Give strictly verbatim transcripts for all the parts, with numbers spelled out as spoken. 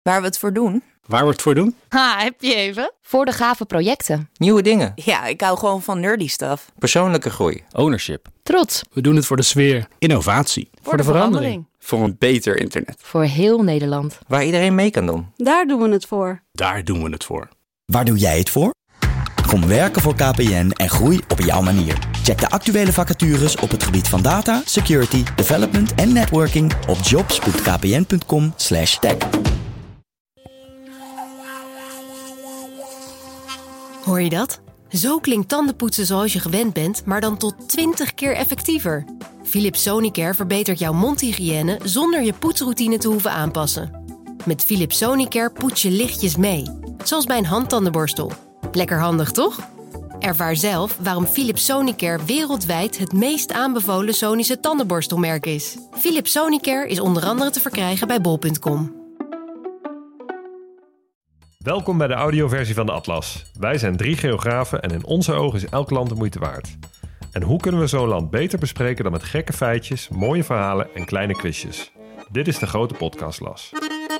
Waar we het voor doen? Waar we het voor doen? Ha, heb je even? Voor de gave projecten. Nieuwe dingen. Ja, ik hou gewoon van nerdy stuff. Persoonlijke groei. Ownership. Trots. We doen het voor de sfeer. Innovatie. Voor, voor de, de verandering. verandering. Voor een beter internet. Voor heel Nederland. Waar iedereen mee kan doen. Daar doen we het voor. Daar doen we het voor. Waar doe jij het voor? Kom werken voor K P N en groei op jouw manier. Check de actuele vacatures op het gebied van data, security, development en networking op jobs punt k p n punt com slash tech. Hoor je dat? Zo klinkt tandenpoetsen zoals je gewend bent, maar dan tot twintig keer effectiever. Philips Sonicare verbetert jouw mondhygiëne zonder je poetsroutine te hoeven aanpassen. Met Philips Sonicare poets je lichtjes mee, zoals bij een handtandenborstel. Lekker handig, toch? Ervaar zelf waarom Philips Sonicare wereldwijd het meest aanbevolen Sonische tandenborstelmerk is. Philips Sonicare is onder andere te verkrijgen bij bol punt com. Welkom bij de audioversie van de Atlas. Wij zijn drie geografen en in onze ogen is elk land de moeite waard. En hoe kunnen we zo'n land beter bespreken dan met gekke feitjes, mooie verhalen en kleine quizjes? Dit is de grote podcastlas.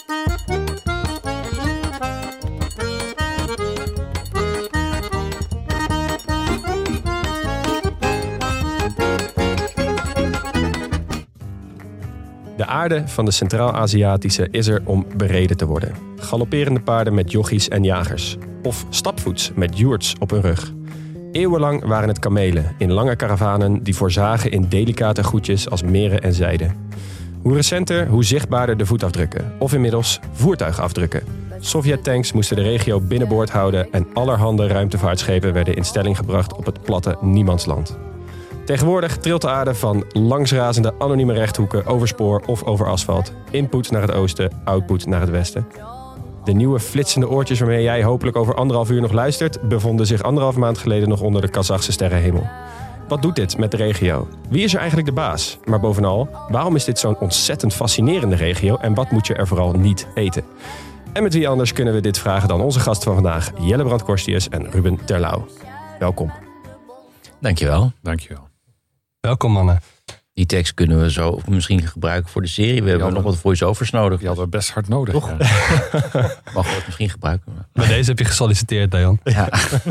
De aarde van de Centraal-Aziatische is er om bereden te worden. Galopperende paarden met jochies en jagers. Of stapvoets met joerts op hun rug. Eeuwenlang waren het kamelen in lange karavanen die voorzagen in delicate goedjes als meren en zijde. Hoe recenter, hoe zichtbaarder de voetafdrukken. Of inmiddels voertuigafdrukken. Sovjet-tanks moesten de regio binnenboord houden en allerhande ruimtevaartschepen werden in stelling gebracht op het platte niemandsland. Tegenwoordig trilt de aarde van langsrazende anonieme rechthoeken over spoor of over asfalt. Input naar het oosten, output naar het westen. De nieuwe flitsende oortjes waarmee jij hopelijk over anderhalf uur nog luistert, bevonden zich anderhalf maand geleden nog onder de Kazachse sterrenhemel. Wat doet dit met de regio? Wie is er eigenlijk de baas? Maar bovenal, waarom is dit zo'n ontzettend fascinerende regio en wat moet je er vooral niet eten? En met wie anders kunnen we dit vragen dan onze gasten van vandaag, Jelle Brand-Korstius en Ruben Terlouw. Welkom. Dankjewel. Dankjewel. Welkom, mannen. Die tekst kunnen we zo misschien gebruiken voor de serie. We hebben hadden, nog wat voice-overs nodig. Die hadden we best hard nodig. Toch? Ja. Mogen we het misschien gebruiken? Bij deze heb je gesolliciteerd, Dejan. Ja.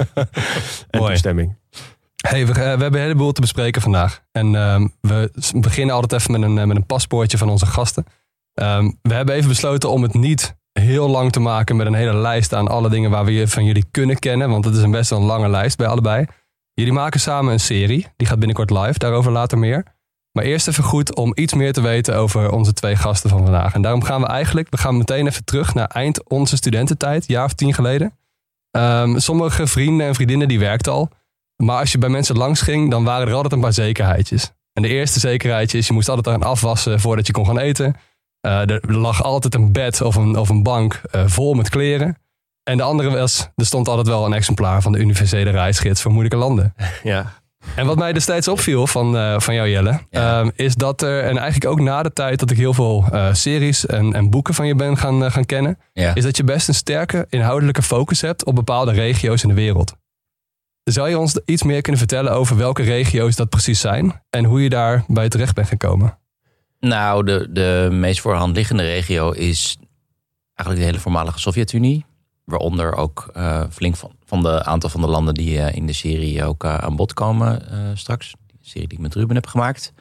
En toestemming. Hey, we, we hebben een heleboel te bespreken vandaag. En um, we beginnen altijd even met een, met een paspoortje van onze gasten. Um, we hebben even besloten om het niet heel lang te maken met een hele lijst aan alle dingen waar we van jullie kunnen kennen. Want het is een best wel een lange lijst bij allebei. Jullie maken samen een serie. Die gaat binnenkort live. Daarover later meer. Maar eerst even goed om iets meer te weten over onze twee gasten van vandaag. En daarom gaan we eigenlijk... We gaan meteen even terug naar eind onze studententijd. Een jaar of tien geleden. Um, sommige vrienden en vriendinnen die werkten al. Maar als je bij mensen langs ging, dan waren er altijd een paar zekerheidjes. En de eerste zekerheidje is, je moest altijd eraan afwassen voordat je kon gaan eten. Uh, er lag altijd een bed of een, of een bank uh, vol met kleren. En de andere was, er stond altijd wel een exemplaar van de universele reisgids voor moeilijke landen. Ja. En wat mij destijds opviel van, uh, van jou, Jelle, ja. um, is dat er, en eigenlijk ook na de tijd dat ik heel veel uh, series en, en boeken van je ben gaan, uh, gaan kennen, ja. is dat je best een sterke inhoudelijke focus hebt op bepaalde regio's in de wereld. Zou je ons iets meer kunnen vertellen over welke regio's dat precies zijn en hoe je daar bij terecht bent gekomen? Nou, de, de meest voor de hand liggende regio is eigenlijk de hele voormalige Sovjet-Unie. Waaronder ook uh, flink van, van de aantal van de landen die uh, in de serie ook uh, aan bod komen uh, straks. Die serie die ik met Ruben heb gemaakt.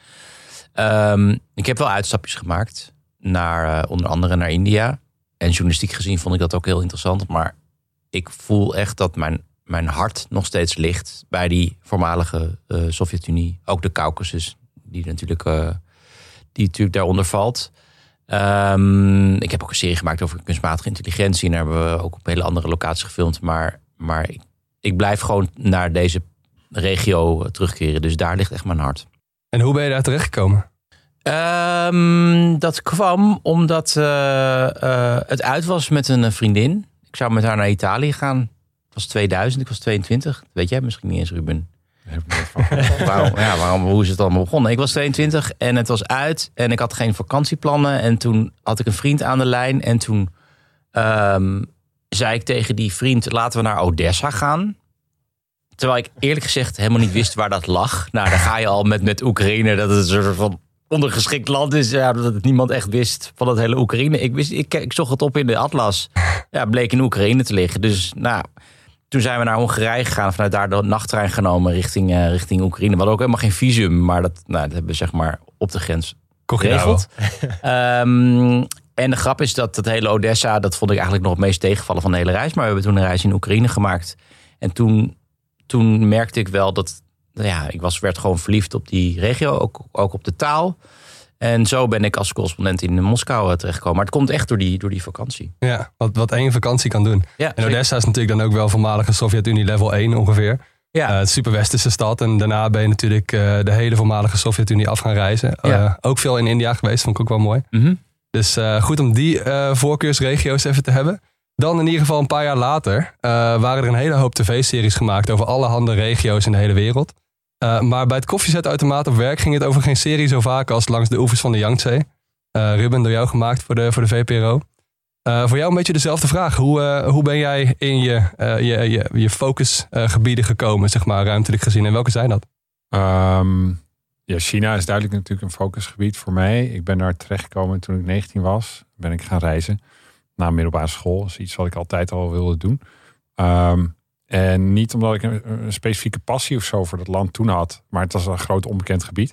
Um, ik heb wel uitstapjes gemaakt naar uh, onder andere naar India. En journalistiek gezien vond ik dat ook heel interessant. Maar ik voel echt dat mijn, mijn hart nog steeds ligt bij die voormalige uh, Sovjet-Unie. Ook de Caucasus, die natuurlijk, uh, die natuurlijk daaronder valt. Um, ik heb ook een serie gemaakt over kunstmatige intelligentie. En daar hebben we ook op hele andere locaties gefilmd. Maar, maar ik, ik blijf gewoon naar deze regio terugkeren. Dus daar ligt echt mijn hart. En hoe ben je daar terechtgekomen? Um, dat kwam omdat uh, uh, het uit was met een vriendin. Ik zou met haar naar Italië gaan. Het was tweeduizend, ik was tweeëntwintig. Weet jij misschien niet eens, Ruben? waarom, ja, waarom, hoe is het allemaal begonnen? Ik was tweeëntwintig en het was uit en ik had geen vakantieplannen. En toen had ik een vriend aan de lijn en toen um, zei ik tegen die vriend, laten we naar Odessa gaan. Terwijl ik eerlijk gezegd helemaal niet wist waar dat lag. Nou, dan ga je al met, met Oekraïne, dat is een soort van ondergeschikt land is. Ja, dat het niemand echt wist van dat hele Oekraïne. Ik, wist, ik, ik zocht het op in de atlas. Ja, bleek in Oekraïne te liggen. Dus nou, toen zijn we naar Hongarije gegaan. Vanuit daar de nachttrein genomen richting, uh, richting Oekraïne. We hadden ook helemaal geen visum. Maar dat, nou, dat hebben we zeg maar op de grens geregeld. um, en de grap is dat het hele Odessa... dat vond ik eigenlijk nog het meest tegenvallen van de hele reis. Maar we hebben toen een reis in Oekraïne gemaakt. En toen, toen merkte ik wel dat... Ja, ik was, werd gewoon verliefd op die regio, ook, ook op de taal. En zo ben ik als correspondent in Moskou terechtgekomen. Maar het komt echt door die, door die vakantie. Ja, wat, wat één vakantie kan doen. Ja, en Odessa is natuurlijk dan ook wel voormalige Sovjet-Unie level één ongeveer. Ja. Uh, het superwesterse stad. En daarna ben je natuurlijk uh, de hele voormalige Sovjet-Unie af gaan reizen. Ja. Uh, ook veel in India geweest, vond ik ook wel mooi. Mm-hmm. Dus uh, goed om die uh, voorkeursregio's even te hebben. Dan in ieder geval een paar jaar later uh, waren er een hele hoop tv-series gemaakt over allerhande regio's in de hele wereld. Uh, maar bij het koffiezetautomaat op werk ging het over geen serie zo vaak als Langs de oevers van de Yangtze. Uh, Ruben, door jou gemaakt voor de, voor de V P R O. Uh, voor jou een beetje dezelfde vraag. Hoe, uh, hoe ben jij in je, uh, je, je, je focusgebieden uh, gekomen, zeg maar, ruimtelijk gezien? En welke zijn dat? Um, ja, China is duidelijk natuurlijk een focusgebied voor mij. Ik ben daar terechtgekomen toen ik negentien was. Ben ik gaan reizen na middelbare school. Dat is iets wat ik altijd al wilde doen. Um, En niet omdat ik een, een specifieke passie of zo voor dat land toen had. Maar het was een groot onbekend gebied.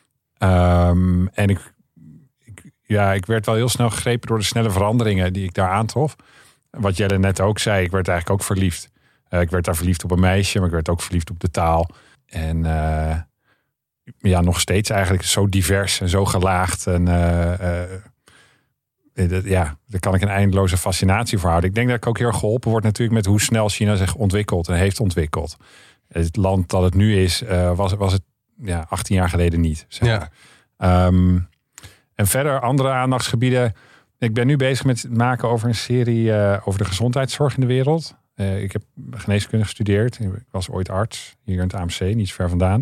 Um, en ik, ik, ja, ik werd wel heel snel gegrepen door de snelle veranderingen die ik daar aantrof. Wat Jelle net ook zei, ik werd eigenlijk ook verliefd. Uh, ik werd daar verliefd op een meisje, maar ik werd ook verliefd op de taal. En uh, ja, nog steeds eigenlijk zo divers en zo gelaagd. En uh, uh, ja, daar kan ik een eindeloze fascinatie voor houden. Ik denk dat ik ook heel erg geholpen word natuurlijk met hoe snel China zich ontwikkelt en heeft ontwikkeld. Het land dat het nu is, uh, was, was het ja, achttien jaar geleden niet. Zeg maar. Ja. Um, en verder andere aandachtsgebieden. Ik ben nu bezig met het maken over een serie uh, over de gezondheidszorg in de wereld. Uh, ik heb geneeskunde gestudeerd. Ik was ooit arts hier in het A M C, niet zo ver vandaan.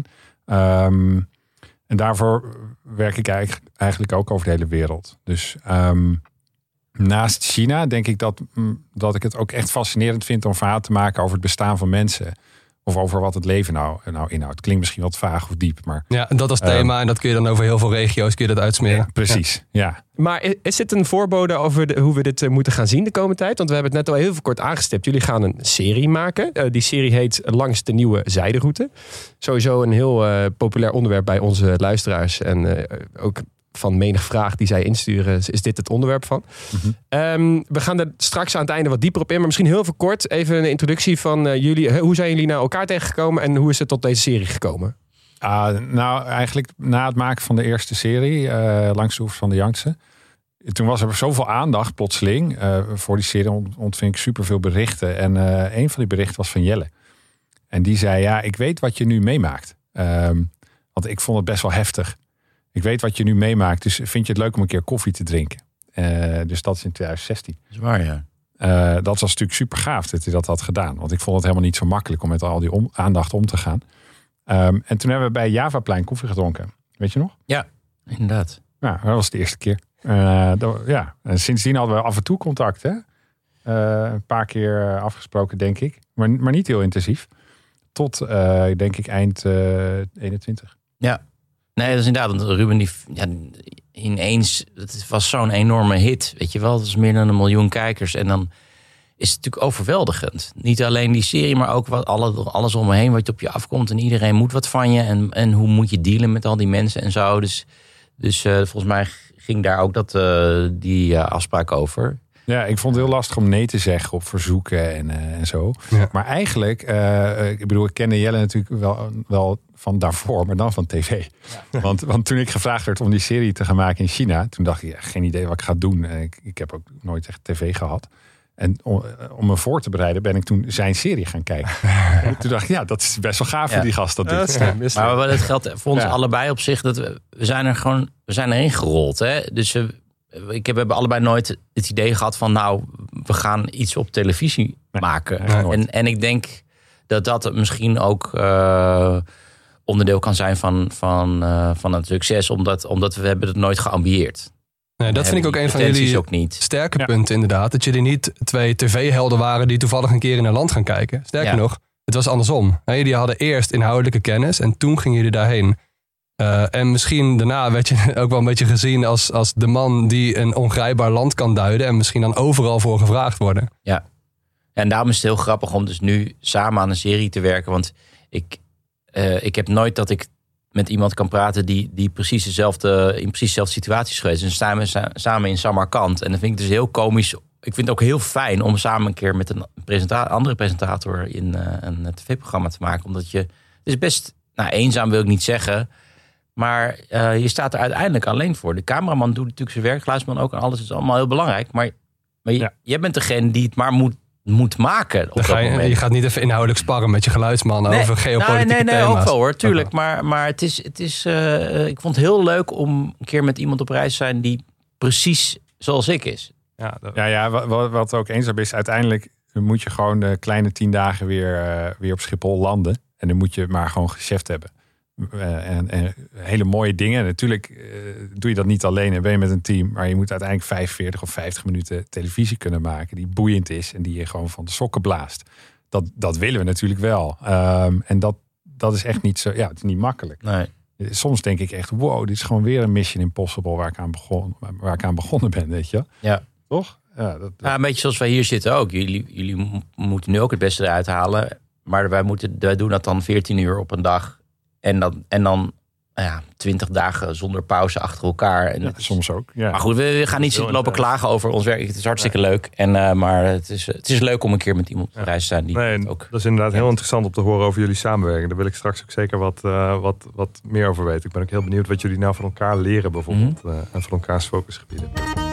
Um, en daarvoor werk ik eigenlijk, eigenlijk ook over de hele wereld. Dus um, naast China denk ik dat, dat ik het ook echt fascinerend vind om verhaal te maken over het bestaan van mensen. Of over wat het leven nou, nou inhoudt. Klinkt misschien wat vaag of diep, maar... Ja, dat als thema uh, en dat kun je dan over heel veel regio's kun je dat uitsmeren. Ja, precies, ja. ja. Maar is dit een voorbode over de, hoe we dit uh, moeten gaan zien de komende tijd? Want we hebben het net al heel veel kort aangestipt. Jullie gaan een serie maken. Uh, die serie heet Langs de Nieuwe Zijderoute. Sowieso een heel uh, populair onderwerp bij onze luisteraars. En uh, ook van menig vraag die zij insturen, is dit het onderwerp van. Mm-hmm. Um, we gaan er straks aan het einde wat dieper op in. Maar misschien heel veel kort even een introductie van uh, jullie. Hoe zijn jullie naar elkaar tegengekomen en hoe is het tot deze serie gekomen? Uh, nou, eigenlijk na het maken van de eerste serie, uh, Langs de oevers van de Yangtze. Toen was er zoveel aandacht plotseling. Uh, voor die serie ontving ik superveel berichten. En uh, een van die berichten was van Jelle. En die zei, ja, ik weet wat je nu meemaakt. Um, want ik vond het best wel heftig. Ik weet wat je nu meemaakt, dus vind je het leuk om een keer koffie te drinken? Uh, dus dat is in twintig zestien. Dat is waar, ja. Uh, dat was natuurlijk super gaaf dat hij dat had gedaan. Want ik vond het helemaal niet zo makkelijk om met al die om, aandacht om te gaan. Um, en toen hebben we bij Javaplein koffie gedronken. Weet je nog? Ja, inderdaad. Ja, dat was de eerste keer. Uh, dat, ja. En sindsdien hadden we af en toe contact. Hè? Uh, een paar keer afgesproken, denk ik. Maar, maar niet heel intensief. Tot, uh, denk ik, eind uh, eenentwintig. Ja. Nee, dat is inderdaad, want Ruben die ja, ineens, het was zo'n enorme hit, weet je wel. Het was meer dan een miljoen kijkers en dan is het natuurlijk overweldigend. Niet alleen die serie, maar ook wat, alle, alles om me heen wat op je afkomt en iedereen moet wat van je en, en hoe moet je dealen met al die mensen en zo. Dus, dus uh, volgens mij ging daar ook dat, uh, die uh, afspraak over. Ja, ik vond het heel lastig om nee te zeggen op verzoeken en, uh, en zo. Ja. Maar eigenlijk, uh, ik bedoel, ik kende Jelle natuurlijk wel, wel van daarvoor, maar dan van tv. Ja. Want, want toen ik gevraagd werd om die serie te gaan maken in China, toen dacht ik, ja, geen idee wat ik ga doen. Ik, ik heb ook nooit echt tv gehad. En om, om me voor te bereiden ben ik toen zijn serie gaan kijken. En toen dacht ik, ja, dat is best wel gaaf ja. voor die gast dat doet. Ja, dat maar het geldt voor ons ja. allebei op zich, dat we, we zijn er gewoon, we zijn erin gerold. Hè? Dus we, Ik heb, we hebben allebei nooit het idee gehad van, nou, we gaan iets op televisie nee, maken. Nee, en, en ik denk dat dat misschien ook uh, onderdeel kan zijn van, van, uh, van het succes, omdat, omdat we hebben het nooit geambieerd. Nee, dat vind ik ook een van jullie ook niet. sterke ja. punten inderdaad. Dat jullie niet twee tv-helden waren die toevallig een keer in een land gaan kijken. Sterker ja. nog, het was andersom. Jullie hadden eerst inhoudelijke kennis en toen gingen jullie daarheen. Uh, en misschien daarna werd je ook wel een beetje gezien als, als de man die een ongrijpbaar land kan duiden. En misschien dan overal voor gevraagd worden. Ja, en daarom is het heel grappig om dus nu samen aan een serie te werken. Want ik, uh, ik heb nooit dat ik met iemand kan praten die, die precies dezelfde, in precies dezelfde situaties geweest is. En samen, samen in Samarkand. En dan vind ik het dus heel komisch. Ik vind het ook heel fijn om samen een keer met een presenta- andere presentator in uh, een tv-programma te maken. Omdat je, het is best, nou eenzaam wil ik niet zeggen. Maar uh, je staat er uiteindelijk alleen voor. De cameraman doet natuurlijk zijn werk, geluidsman ook en alles is allemaal heel belangrijk. Maar, maar je, ja. jij bent degene die het maar moet, moet maken. Op ga je, dat moment. je gaat niet even inhoudelijk sparren met je geluidsman nee, over geopolitieke nee, nee, nee, thema's. ook wel hoor, tuurlijk. Maar, maar het is, het is, uh, ik vond het heel leuk om een keer met iemand op reis te zijn die precies zoals ik is. Ja, dat... ja, ja wat, wat ook eenzaam is, uiteindelijk moet je gewoon de kleine tien dagen weer, uh, weer op Schiphol landen. En dan moet je maar gewoon geschäft hebben. Uh, en, en hele mooie dingen. Natuurlijk uh, doe je dat niet alleen en ben je met een team. Maar je moet uiteindelijk vijfenveertig of vijftig minuten televisie kunnen maken. Die boeiend is en die je gewoon van de sokken blaast. Dat, dat willen we natuurlijk wel. Um, en dat, dat is echt niet zo. Ja, het is niet makkelijk. Nee. Soms denk ik echt, wow, dit is gewoon weer een Mission Impossible waar ik aan, begon, waar ik aan begonnen ben, weet je. Ja. Toch? Ja, dat, dat... Ja, een beetje zoals wij hier zitten ook. Jullie, jullie moeten nu ook het beste eruit halen. Maar wij, moeten, wij doen dat dan veertien uur op een dag. En dan, en dan ja, twintig dagen zonder pauze achter elkaar. En ja, is, soms ook. Ja. Maar goed, we, we gaan niet lopen klagen over ons werk. Het is hartstikke ja. leuk. En, uh, maar het is, het is leuk om een keer met iemand op reis te zijn. Die nee, ook dat is inderdaad heel interessant om te horen over jullie samenwerking. Daar wil ik straks ook zeker wat, uh, wat, wat meer over weten. Ik ben ook heel benieuwd wat jullie nou van elkaar leren bijvoorbeeld. Mm-hmm. Uh, en van elkaars focusgebieden.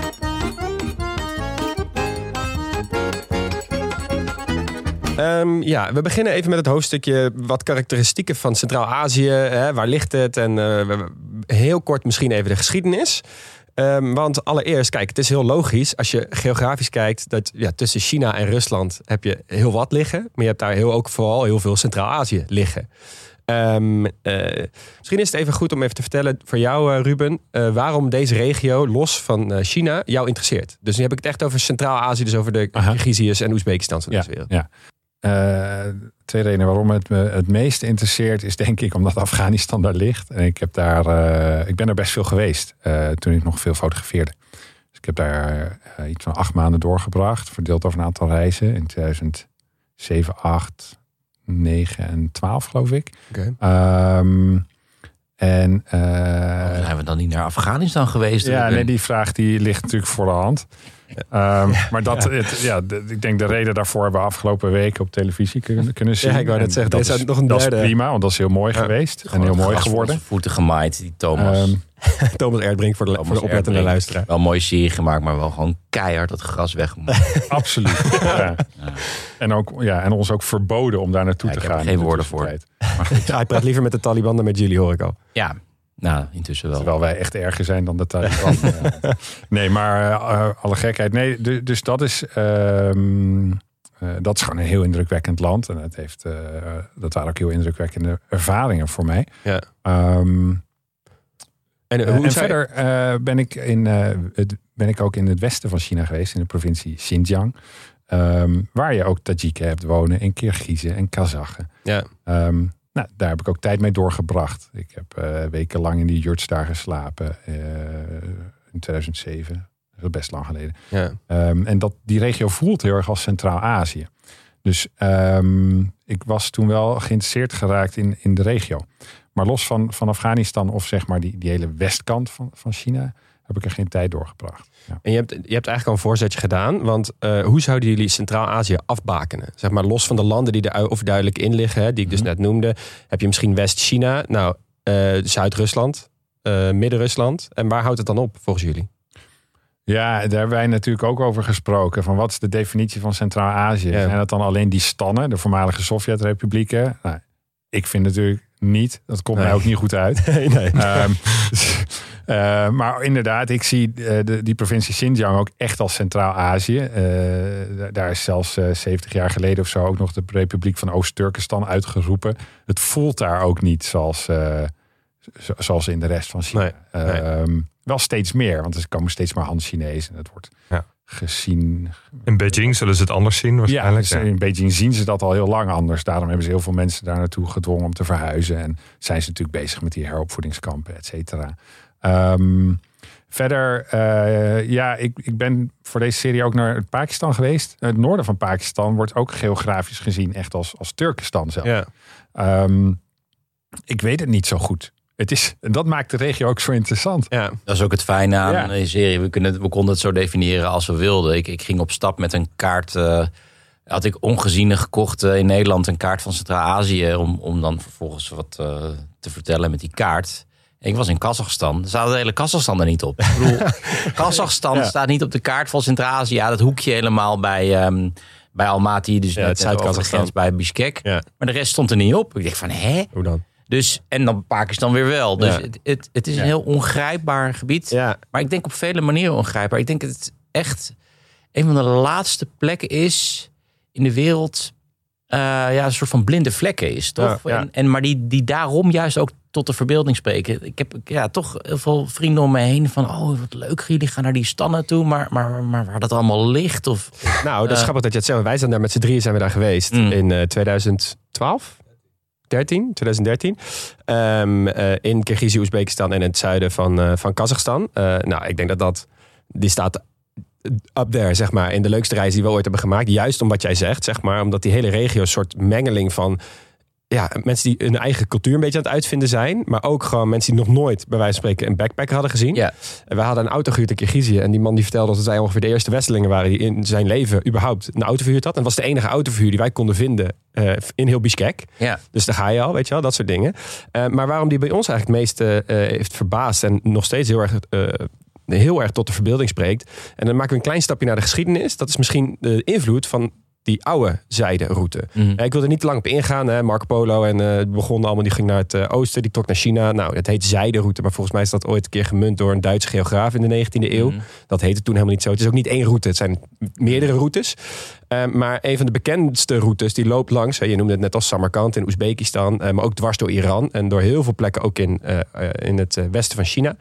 Um, ja, we beginnen even met het hoofdstukje wat karakteristieken van Centraal-Azië. Hè, waar ligt het? En uh, heel kort misschien even de geschiedenis. Um, want allereerst, kijk, het is heel logisch als je geografisch kijkt dat ja, tussen China en Rusland heb je heel wat liggen. Maar je hebt daar heel, ook vooral heel veel Centraal-Azië liggen. Um, uh, misschien is het even goed om even te vertellen voor jou, uh, Ruben, uh, waarom deze regio los van uh, China jou interesseert. Dus nu heb ik het echt over Centraal-Azië, dus over de Kirgiziërs en Oezbekistan van ja, deze wereld. Ja. Uh, twee redenen waarom het me het meest interesseert is denk ik omdat Afghanistan daar ligt. En ik heb daar, uh, ik ben er best veel geweest uh, toen ik nog veel fotografeerde. Dus ik heb daar uh, iets van acht maanden doorgebracht, verdeeld over een aantal reizen in tweeduizend zeven, acht, negen en twaalf geloof ik. Okay. Um, en uh, oh, zijn we dan niet naar Afghanistan geweest? Ja, nee, die vraag die ligt natuurlijk voor de hand. Um, ja, maar dat, ja. Het, ja, de, ik denk de reden daarvoor hebben we afgelopen weken op televisie kunnen, kunnen zien. Ja, ik wou net zeggen, dat, is, nog een dat is prima, want dat is heel mooi ja. geweest. En heel mooi geworden. Voeten gemaaid, die Thomas. Um, Thomas Erdbrink voor de, Thomas voor de oplettende luisteraar. Wel een mooie serie gemaakt, maar wel gewoon keihard dat gras weg. Absoluut. Ja. Ja. En, ook, ja, en ons ook verboden om daar naartoe ja, te ik gaan. Ik heb er geen woorden voor. Maar ja, hij praat liever met de Taliban dan met jullie, hoor ik al. Ja. Nou, intussen wel. Terwijl wij echt erger zijn dan de Taliban. Nee, maar uh, alle gekheid. Nee, dus, dus dat is... Uh, uh, dat is gewoon een heel indrukwekkend land. En het heeft, uh, dat waren ook heel indrukwekkende ervaringen voor mij. Ja. Um, en uh, hoe en verder uh, ben, ik in, uh, het, ben ik ook in het westen van China geweest. In de provincie Xinjiang. Um, waar je ook Tajiken hebt wonen. En Kirgizen en Kazachen. Ja. Um, Nou, daar heb ik ook tijd mee doorgebracht. Ik heb uh, wekenlang in die yurts daar geslapen. Uh, in tweeduizend zeven. Dat is best lang geleden. Ja. Um, en dat, die regio voelt heel erg als Centraal-Azië. Dus um, ik was toen wel geïnteresseerd geraakt in, in de regio. Maar los van, van Afghanistan of zeg maar die, die hele westkant van, van China... heb ik er geen tijd doorgebracht. Ja. En je hebt, je hebt eigenlijk al een voorzetje gedaan. Want uh, hoe zouden jullie Centraal-Azië afbakenen? Zeg maar los van de landen die er overduidelijk in liggen. Hè, die ik dus net noemde. Heb je misschien West-China. Nou, uh, Zuid-Rusland. Uh, Midden-Rusland. En waar houdt het dan op volgens jullie? Ja, daar hebben wij natuurlijk ook over gesproken. Van wat is de definitie van Centraal-Azië? Ja. Zijn dat dan alleen die stannen? De voormalige Sovjet-republieken? Nou, ik vind natuurlijk niet. Dat komt nee. mij ook niet goed uit. Nee, nee. Um, Uh, maar inderdaad, ik zie uh, de, die provincie Xinjiang ook echt als Centraal-Azië. Uh, daar is zelfs uh, zeventig jaar geleden of zo ook nog de Republiek van Oost-Turkestan uitgeroepen. Het voelt daar ook niet zoals, uh, zo, zoals in de rest van China. Nee, nee. Uh, um, wel steeds meer, want er komen steeds maar Han-Chinees en het wordt ja. gezien. In Beijing zullen ze het anders zien waarschijnlijk. Ja, in Beijing zien ze dat al heel lang anders. Daarom hebben ze heel veel mensen daar naartoe gedwongen om te verhuizen. En zijn ze natuurlijk bezig met die heropvoedingskampen, et cetera. Um, verder, uh, ja, ik, ik ben voor deze serie ook naar Pakistan geweest. Het noorden van Pakistan wordt ook geografisch gezien echt als, als Turkestan zelf. Ja. Um, ik weet het niet zo goed. Het is, en dat maakt de regio ook zo interessant. Ja. Dat is ook het fijne aan ja. de serie. We, kunnen, we konden het zo definiëren als we wilden. Ik, ik ging op stap met een kaart. Uh, had ik ongeziene gekocht uh, in Nederland. Een kaart van Centraal-Azië. Om, om dan vervolgens wat uh, te vertellen met die kaart. Ik was in Kazachstan. Er staat de hele Kazachstan er niet op. Ik bedoel, Kazachstan ja. staat niet op de kaart van Centraal-Azië. Ja, dat hoekje helemaal bij, um, bij Almaty. Dus ja, net Zuid-Kazachstan bij Bishkek. Ja. Maar de rest stond er niet op. Ik dacht van, hè? Hoe dan? Dus, en dan Pakistan weer wel. Dus ja. het, het, het is een ja. heel ongrijpbaar gebied. Ja. Maar ik denk op vele manieren ongrijpbaar. Ik denk dat het echt een van de laatste plekken is in de wereld. Uh, ja, een soort van blinde vlekken is, toch? Ja, ja. En, en, maar die, die daarom juist ook tot de verbeelding spreken. Ik heb ja, toch heel veel vrienden om me heen van... oh, wat leuk, jullie gaan naar die stan naartoe. Maar, maar, maar waar dat allemaal ligt? Of, nou, dat is uh, grappig dat je het zegt. Wij zijn daar met z'n drieën zijn we daar geweest. Mm. In uh, twintig twaalf? dertien, twintig dertien. Um, uh, in Kirgizië, Oezbekistan en in het zuiden van, uh, van Kazachstan. Uh, nou, ik denk dat dat... Die staat up there, zeg maar. In de leukste reis die we ooit hebben gemaakt. Juist om wat jij zegt, zeg maar. Omdat die hele regio een soort mengeling van... Ja, mensen die hun eigen cultuur een beetje aan het uitvinden zijn. Maar ook gewoon mensen die nog nooit, bij wijze van spreken, een backpacker hadden gezien. Ja. En wij hadden een auto gehuurd in Kirgizië. En die man die vertelde dat wij ongeveer de eerste Westelingen waren... die in zijn leven überhaupt een auto verhuurd had. En dat was de enige autoverhuur die wij konden vinden uh, in heel Bishkek. Ja. Dus daar ga je al, weet je wel, dat soort dingen. Uh, maar waarom die bij ons eigenlijk het meest uh, heeft verbaasd... en nog steeds heel erg... Uh, heel erg tot de verbeelding spreekt. En dan maken we een klein stapje naar de geschiedenis. Dat is misschien de invloed van die oude zijderoute. Mm. Ik wil er niet te lang op ingaan. Hè. Marco Polo en uh, begon allemaal, die ging naar het uh, oosten, die trok naar China. Nou, het heet zijderoute, maar volgens mij is dat ooit een keer gemunt door een Duitse geograaf in de negentiende eeuw. Mm. Dat heette toen helemaal niet zo. Het is ook niet één route, het zijn meerdere routes. Uh, maar een van de bekendste routes, die loopt langs, hè, je noemde het net als Samarkand in Oezbekistan, uh, maar ook dwars door Iran en door heel veel plekken ook in, uh, uh, in het uh, westen van China.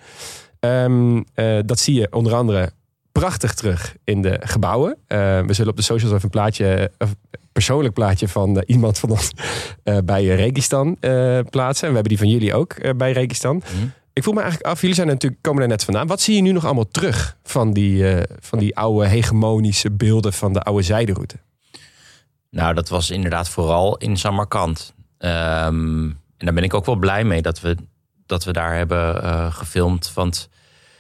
Um, uh, dat zie je onder andere prachtig terug in de gebouwen. Uh, we zullen op de socials even een plaatje, een persoonlijk plaatje van uh, iemand van ons uh, bij Registan uh, plaatsen. En we hebben die van jullie ook uh, bij Registan. Mm. Ik voel me eigenlijk af, jullie zijn er natuurlijk, komen er net vandaan. Wat zie je nu nog allemaal terug van die, uh, van die oude hegemonische beelden van de oude zijderoute? Nou, dat was inderdaad vooral in Samarkand. Um, en daar ben ik ook wel blij mee dat we, dat we daar hebben uh, gefilmd. Want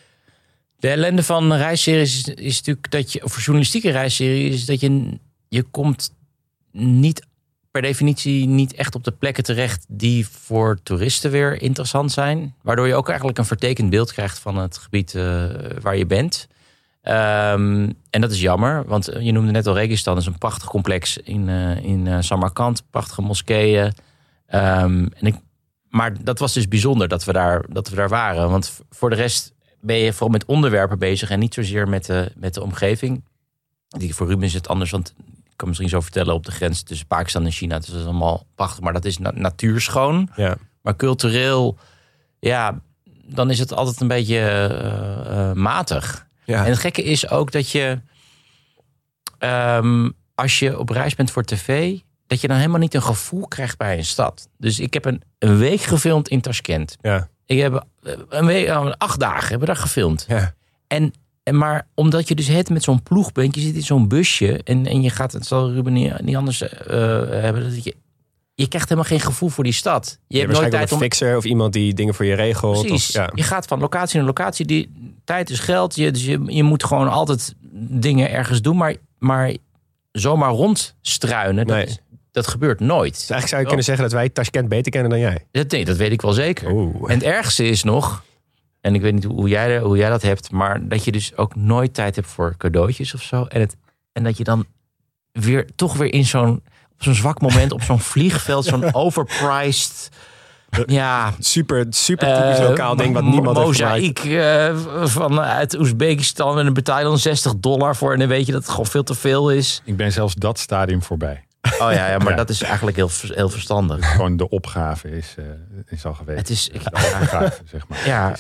de ellende van reisseries is, is natuurlijk dat je, of journalistieke reisseries, is dat je, je komt niet per definitie niet echt op de plekken terecht die voor toeristen weer interessant zijn. Waardoor je ook eigenlijk een vertekend beeld krijgt van het gebied uh, waar je bent. Um, en dat is jammer, want je noemde net al Registan, is een prachtig complex in, uh, in uh, Samarkand, prachtige moskeeën. Um, en ik, maar dat was dus bijzonder dat we daar, dat we daar waren. Want voor de rest ben je vooral met onderwerpen bezig en niet zozeer met de, met de omgeving. Die, voor Ruben is het anders, want ik kan misschien zo vertellen op de grens tussen Pakistan en China. Dus dat is allemaal prachtig, maar dat is na- natuurschoon. Ja. Maar cultureel, ja, dan is het altijd een beetje uh, uh, matig. Ja. En het gekke is ook dat je, um, als je op reis bent voor tv, dat je dan helemaal niet een gevoel krijgt bij een stad. Dus ik heb een, een week gefilmd in Tashkent. Ja. Ik heb een week, acht dagen hebben we daar gefilmd. Ja. En, en maar omdat je dus het met zo'n ploeg bent, je zit in zo'n busje en, en je gaat, het zal Ruben niet, niet anders uh, hebben, dat je, je krijgt helemaal geen gevoel voor die stad. Je, je hebt nooit tijd een om fixer of iemand die dingen voor je regelt. Precies. Of, ja. Je gaat van locatie naar locatie. Die tijd is geld. Je, dus je, je moet gewoon altijd dingen ergens doen, maar, maar zomaar rondstruinen, dat, nee. is, dat gebeurt nooit. Dus eigenlijk zou je kunnen zeggen dat wij Tashkent beter kennen dan jij. Dat, nee, dat weet ik wel zeker. Oeh. En het ergste is nog, en ik weet niet hoe jij, hoe jij dat hebt, maar dat je dus ook nooit tijd hebt voor cadeautjes of zo. En, het, en dat je dan weer toch weer in zo'n, op zo'n zwak moment, op zo'n vliegveld, zo'n overpriced, ja, super, super typisch uh, lokaal ding wat niemand mo- heeft mozaïek uh, vanuit Oezbekistan en dan betaal je dan zestig dollar voor en dan weet je dat het gewoon veel te veel is. Ik ben zelfs dat stadium voorbij. Oh ja, ja maar ja. Dat is eigenlijk heel, heel verstandig. Gewoon de opgave is, uh, is al geweest. Het is, ik, de opgave, zeg maar. Ja. Is,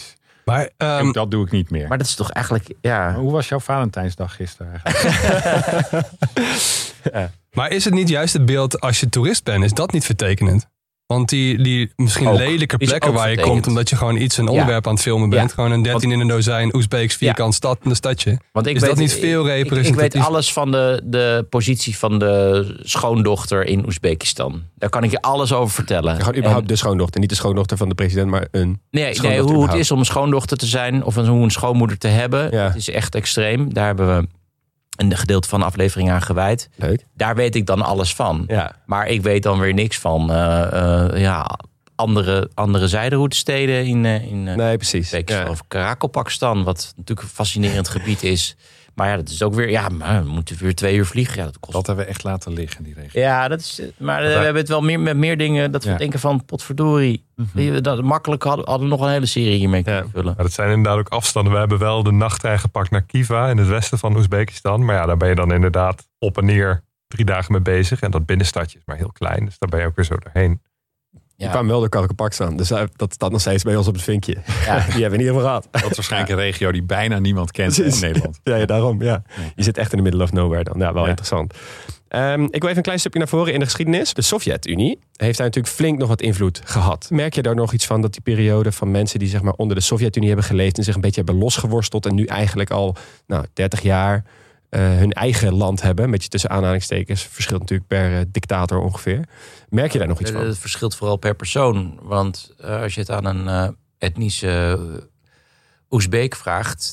Maar um, dat doe ik niet meer. Maar dat is toch eigenlijk... Ja. Maar hoe was jouw Valentijnsdag gisteren eigenlijk? ja. Maar is het niet juist het beeld als je toerist bent? Is dat niet vertekenend? Want die, die misschien ook, lelijke plekken waar je komt... omdat je gewoon iets, een onderwerp ja. aan het filmen bent. Ja. Gewoon een dertien in een dozijn Oezbeeks vierkant ja. stad, een stadje. Want ik is weet, dat niet veel representatief? Ik, ik weet alles van de, de positie van de schoondochter in Oezbekistan. Daar kan ik je alles over vertellen. Gewoon überhaupt en, de schoondochter. Niet de schoondochter van de president, maar een Nee, nee hoe het is om een schoondochter te zijn... of hoe een schoonmoeder te hebben. Ja. Het is echt extreem. Daar hebben we... een gedeelte van de aflevering aan gewijd. Leuk. Daar weet ik dan alles van. Ja. Maar ik weet dan weer niks van uh, uh, ja, andere, andere zijderoutesteden in, uh, in uh, nee, precies. Ja. Of Karakoll, Pakistan, wat natuurlijk een fascinerend gebied is. Maar ja, dat is ook weer, ja, maar we moeten weer twee uur vliegen. Ja, dat, kost... dat hebben we echt laten liggen, die regio. Ja, dat is, maar uh, we hebben het wel meer met meer dingen dat we ja. denken van, potverdorie. Mm-hmm. Dat makkelijk hadden, hadden we nog een hele serie hiermee kunnen ja. vullen. Maar dat zijn inderdaad ook afstanden. We hebben wel de nachttrein gepakt naar Khiva in het westen van Oezbekistan. Maar ja, daar ben je dan inderdaad op en neer drie dagen mee bezig. En dat binnenstadje is maar heel klein. Dus daar ben je ook weer zo doorheen. Ja. Je kwam wel door Karakoll, Pakistan. Dus dat staat nog steeds bij ons op het vinkje. Ja. Die hebben we in ieder geval gehad. Dat is waarschijnlijk een regio die bijna niemand kent in Nederland. Ja, ja, daarom. Ja. Je zit echt in de middle of nowhere dan. Ja, wel ja. interessant. Um, ik wil even een klein stukje naar voren in de geschiedenis. De Sovjet-Unie heeft daar natuurlijk flink nog wat invloed gehad. Merk je daar nog iets van dat die periode van mensen die zeg maar onder de Sovjet-Unie hebben geleefd en zich een beetje hebben losgeworsteld en nu eigenlijk al nou, dertig jaar uh, hun eigen land hebben, een beetje tussen aanhalingstekens, verschilt natuurlijk per uh, dictator ongeveer. Merk je daar nog iets van? Het verschilt vooral per persoon. Want uh, als je het aan een uh, etnische uh, Oezbeek vraagt,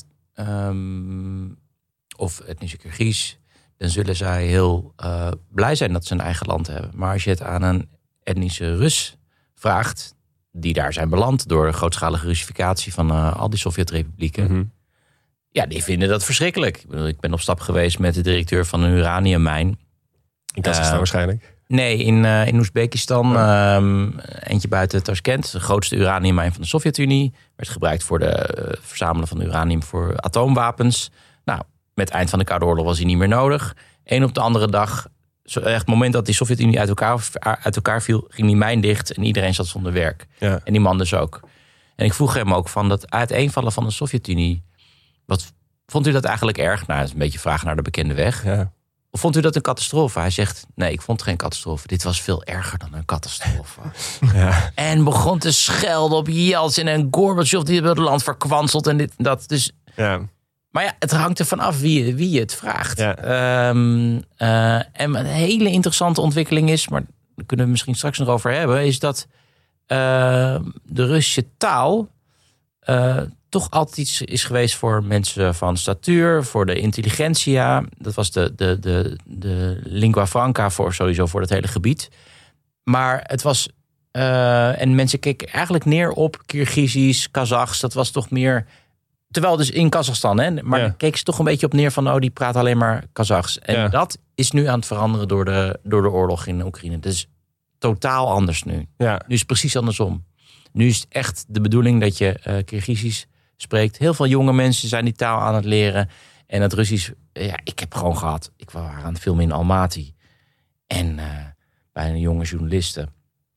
um, of etnische Kirgiz, dan zullen zij heel uh, blij zijn dat ze een eigen land hebben. Maar als je het aan een etnische Rus vraagt, die daar zijn beland door grootschalige Russificatie van uh, al die Sovjet-republieken, mm-hmm. ja, die vinden dat verschrikkelijk. Ik bedoel, ik ben op stap geweest met de directeur van een uraniummijn. In Kazachstan uh, waarschijnlijk? Nee, in, uh, in Oezbekistan. Ja. Um, eentje buiten Tashkent. De grootste uraniummijn van de Sovjet-Unie. Werd gebruikt voor de uh, verzamelen van uranium voor atoomwapens. Nou, met het eind van de Koude Oorlog was hij niet meer nodig. Eén op de andere dag, zo, echt het moment dat die Sovjet-Unie uit elkaar, uit elkaar viel, ging die mijn dicht en iedereen zat zonder werk. Ja. En die man dus ook. En ik vroeg hem ook van dat uiteenvallen van de Sovjet-Unie, wat vond u dat eigenlijk erg? Nou, dat is een beetje vraag naar de bekende weg. Ja. Of vond u dat een catastrofe? Hij zegt, nee, ik vond het geen catastrofe. Dit was veel erger dan een catastrofe. Ja. En begon te schelden op Yeltsin en Gorbachev, die hebben het land verkwanseld en dit en dat. Dus, ja. Maar ja, het hangt er vanaf wie, wie je het vraagt. Ja. Um, uh, en een hele interessante ontwikkeling is, maar daar kunnen we misschien straks nog over hebben, is dat uh, de Russische taal uh, toch altijd iets is geweest voor mensen van statuur, voor de intelligentsia. Dat was de, de, de, de lingua franca voor sowieso voor het hele gebied. Maar het was, uh, en mensen keken eigenlijk neer op Kirgizisch, Kazachs. Dat was toch meer, terwijl dus in Kazachstan, hè, maar ja. keken ze toch een beetje op neer van, oh, die praat alleen maar Kazachs. En ja. dat is nu aan het veranderen door de, door de oorlog in Oekraïne. Dat is totaal anders nu. Ja. Nu is het precies andersom. Nu is het echt de bedoeling dat je uh, Kirgizisch spreekt. Heel veel jonge mensen zijn die taal aan het leren. En het Russisch, ja, ik heb gewoon gehad. Ik was aan het filmen in Almaty. En uh, bij een jonge journaliste.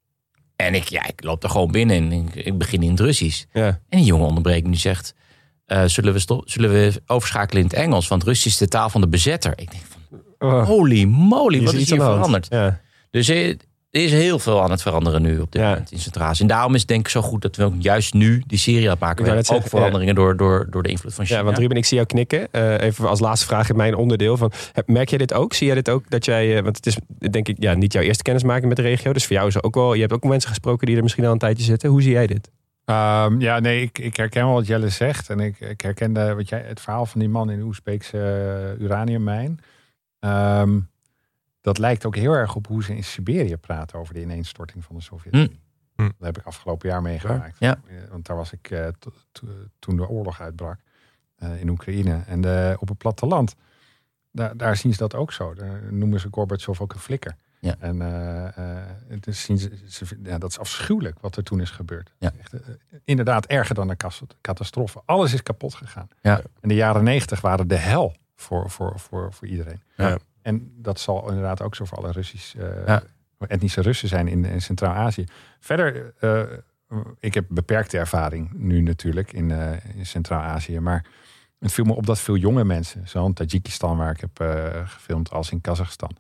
En ik, ja, ik loop er gewoon binnen en ik, ik begin in het Russisch. Ja. En die jongen onderbreekt en die zegt, uh, zullen, we stop, zullen we overschakelen in het Engels? Want Russisch is de taal van de bezetter. Ik denk van, oh. holy moly, wat is hier veranderd? Ja. Dus er is heel veel aan het veranderen nu op dit ja. moment in Centraal-Azië. En daarom is het denk ik zo goed dat we ook juist nu die serie aan het maken. We hebben ook veranderingen ja. door, door, door de invloed van China. Ja, want Ruben, ik zie jou knikken. Uh, even als laatste vraag in mijn onderdeel. Van, merk jij dit ook? Zie jij dit ook? Dat jij, uh, want het is denk ik ja, niet jouw eerste kennismaking met de regio. Dus voor jou is er ook wel, je hebt ook mensen gesproken die er misschien al een tijdje zitten. Hoe zie jij dit? Um, ja, nee, ik, ik herken wel wat Jelle zegt. En ik, ik herken de, wat jij, het verhaal van die man in de Oezbeekse uh, uraniummijn. Um, Dat lijkt ook heel erg op hoe ze in Siberië praten over de ineenstorting van de Sovjet-Unie. Hm. Dat heb ik afgelopen jaar meegemaakt. Ja. Want daar was ik uh, to, to, toen de oorlog uitbrak uh, in Oekraïne. En de, op het platteland, daar, daar zien ze dat ook zo. Daar noemen ze Gorbachev ook een flikker. Ja. En uh, uh, dus zien ze, ze, ja, dat is afschuwelijk wat er toen is gebeurd. Ja. Echt, uh, inderdaad erger dan een catastrofe. Alles is kapot gegaan. Ja. En de jaren negentig waren de hel voor, voor, voor, voor iedereen. Ja. En dat zal inderdaad ook zo voor alle Russisch, uh, ja. etnische Russen zijn in, in Centraal-Azië. Verder uh, ik heb beperkte ervaring nu natuurlijk in, uh, in Centraal-Azië. Maar het viel me op dat veel jonge mensen, zowel in Tajikistan waar ik heb uh, gefilmd als in Kazachstan.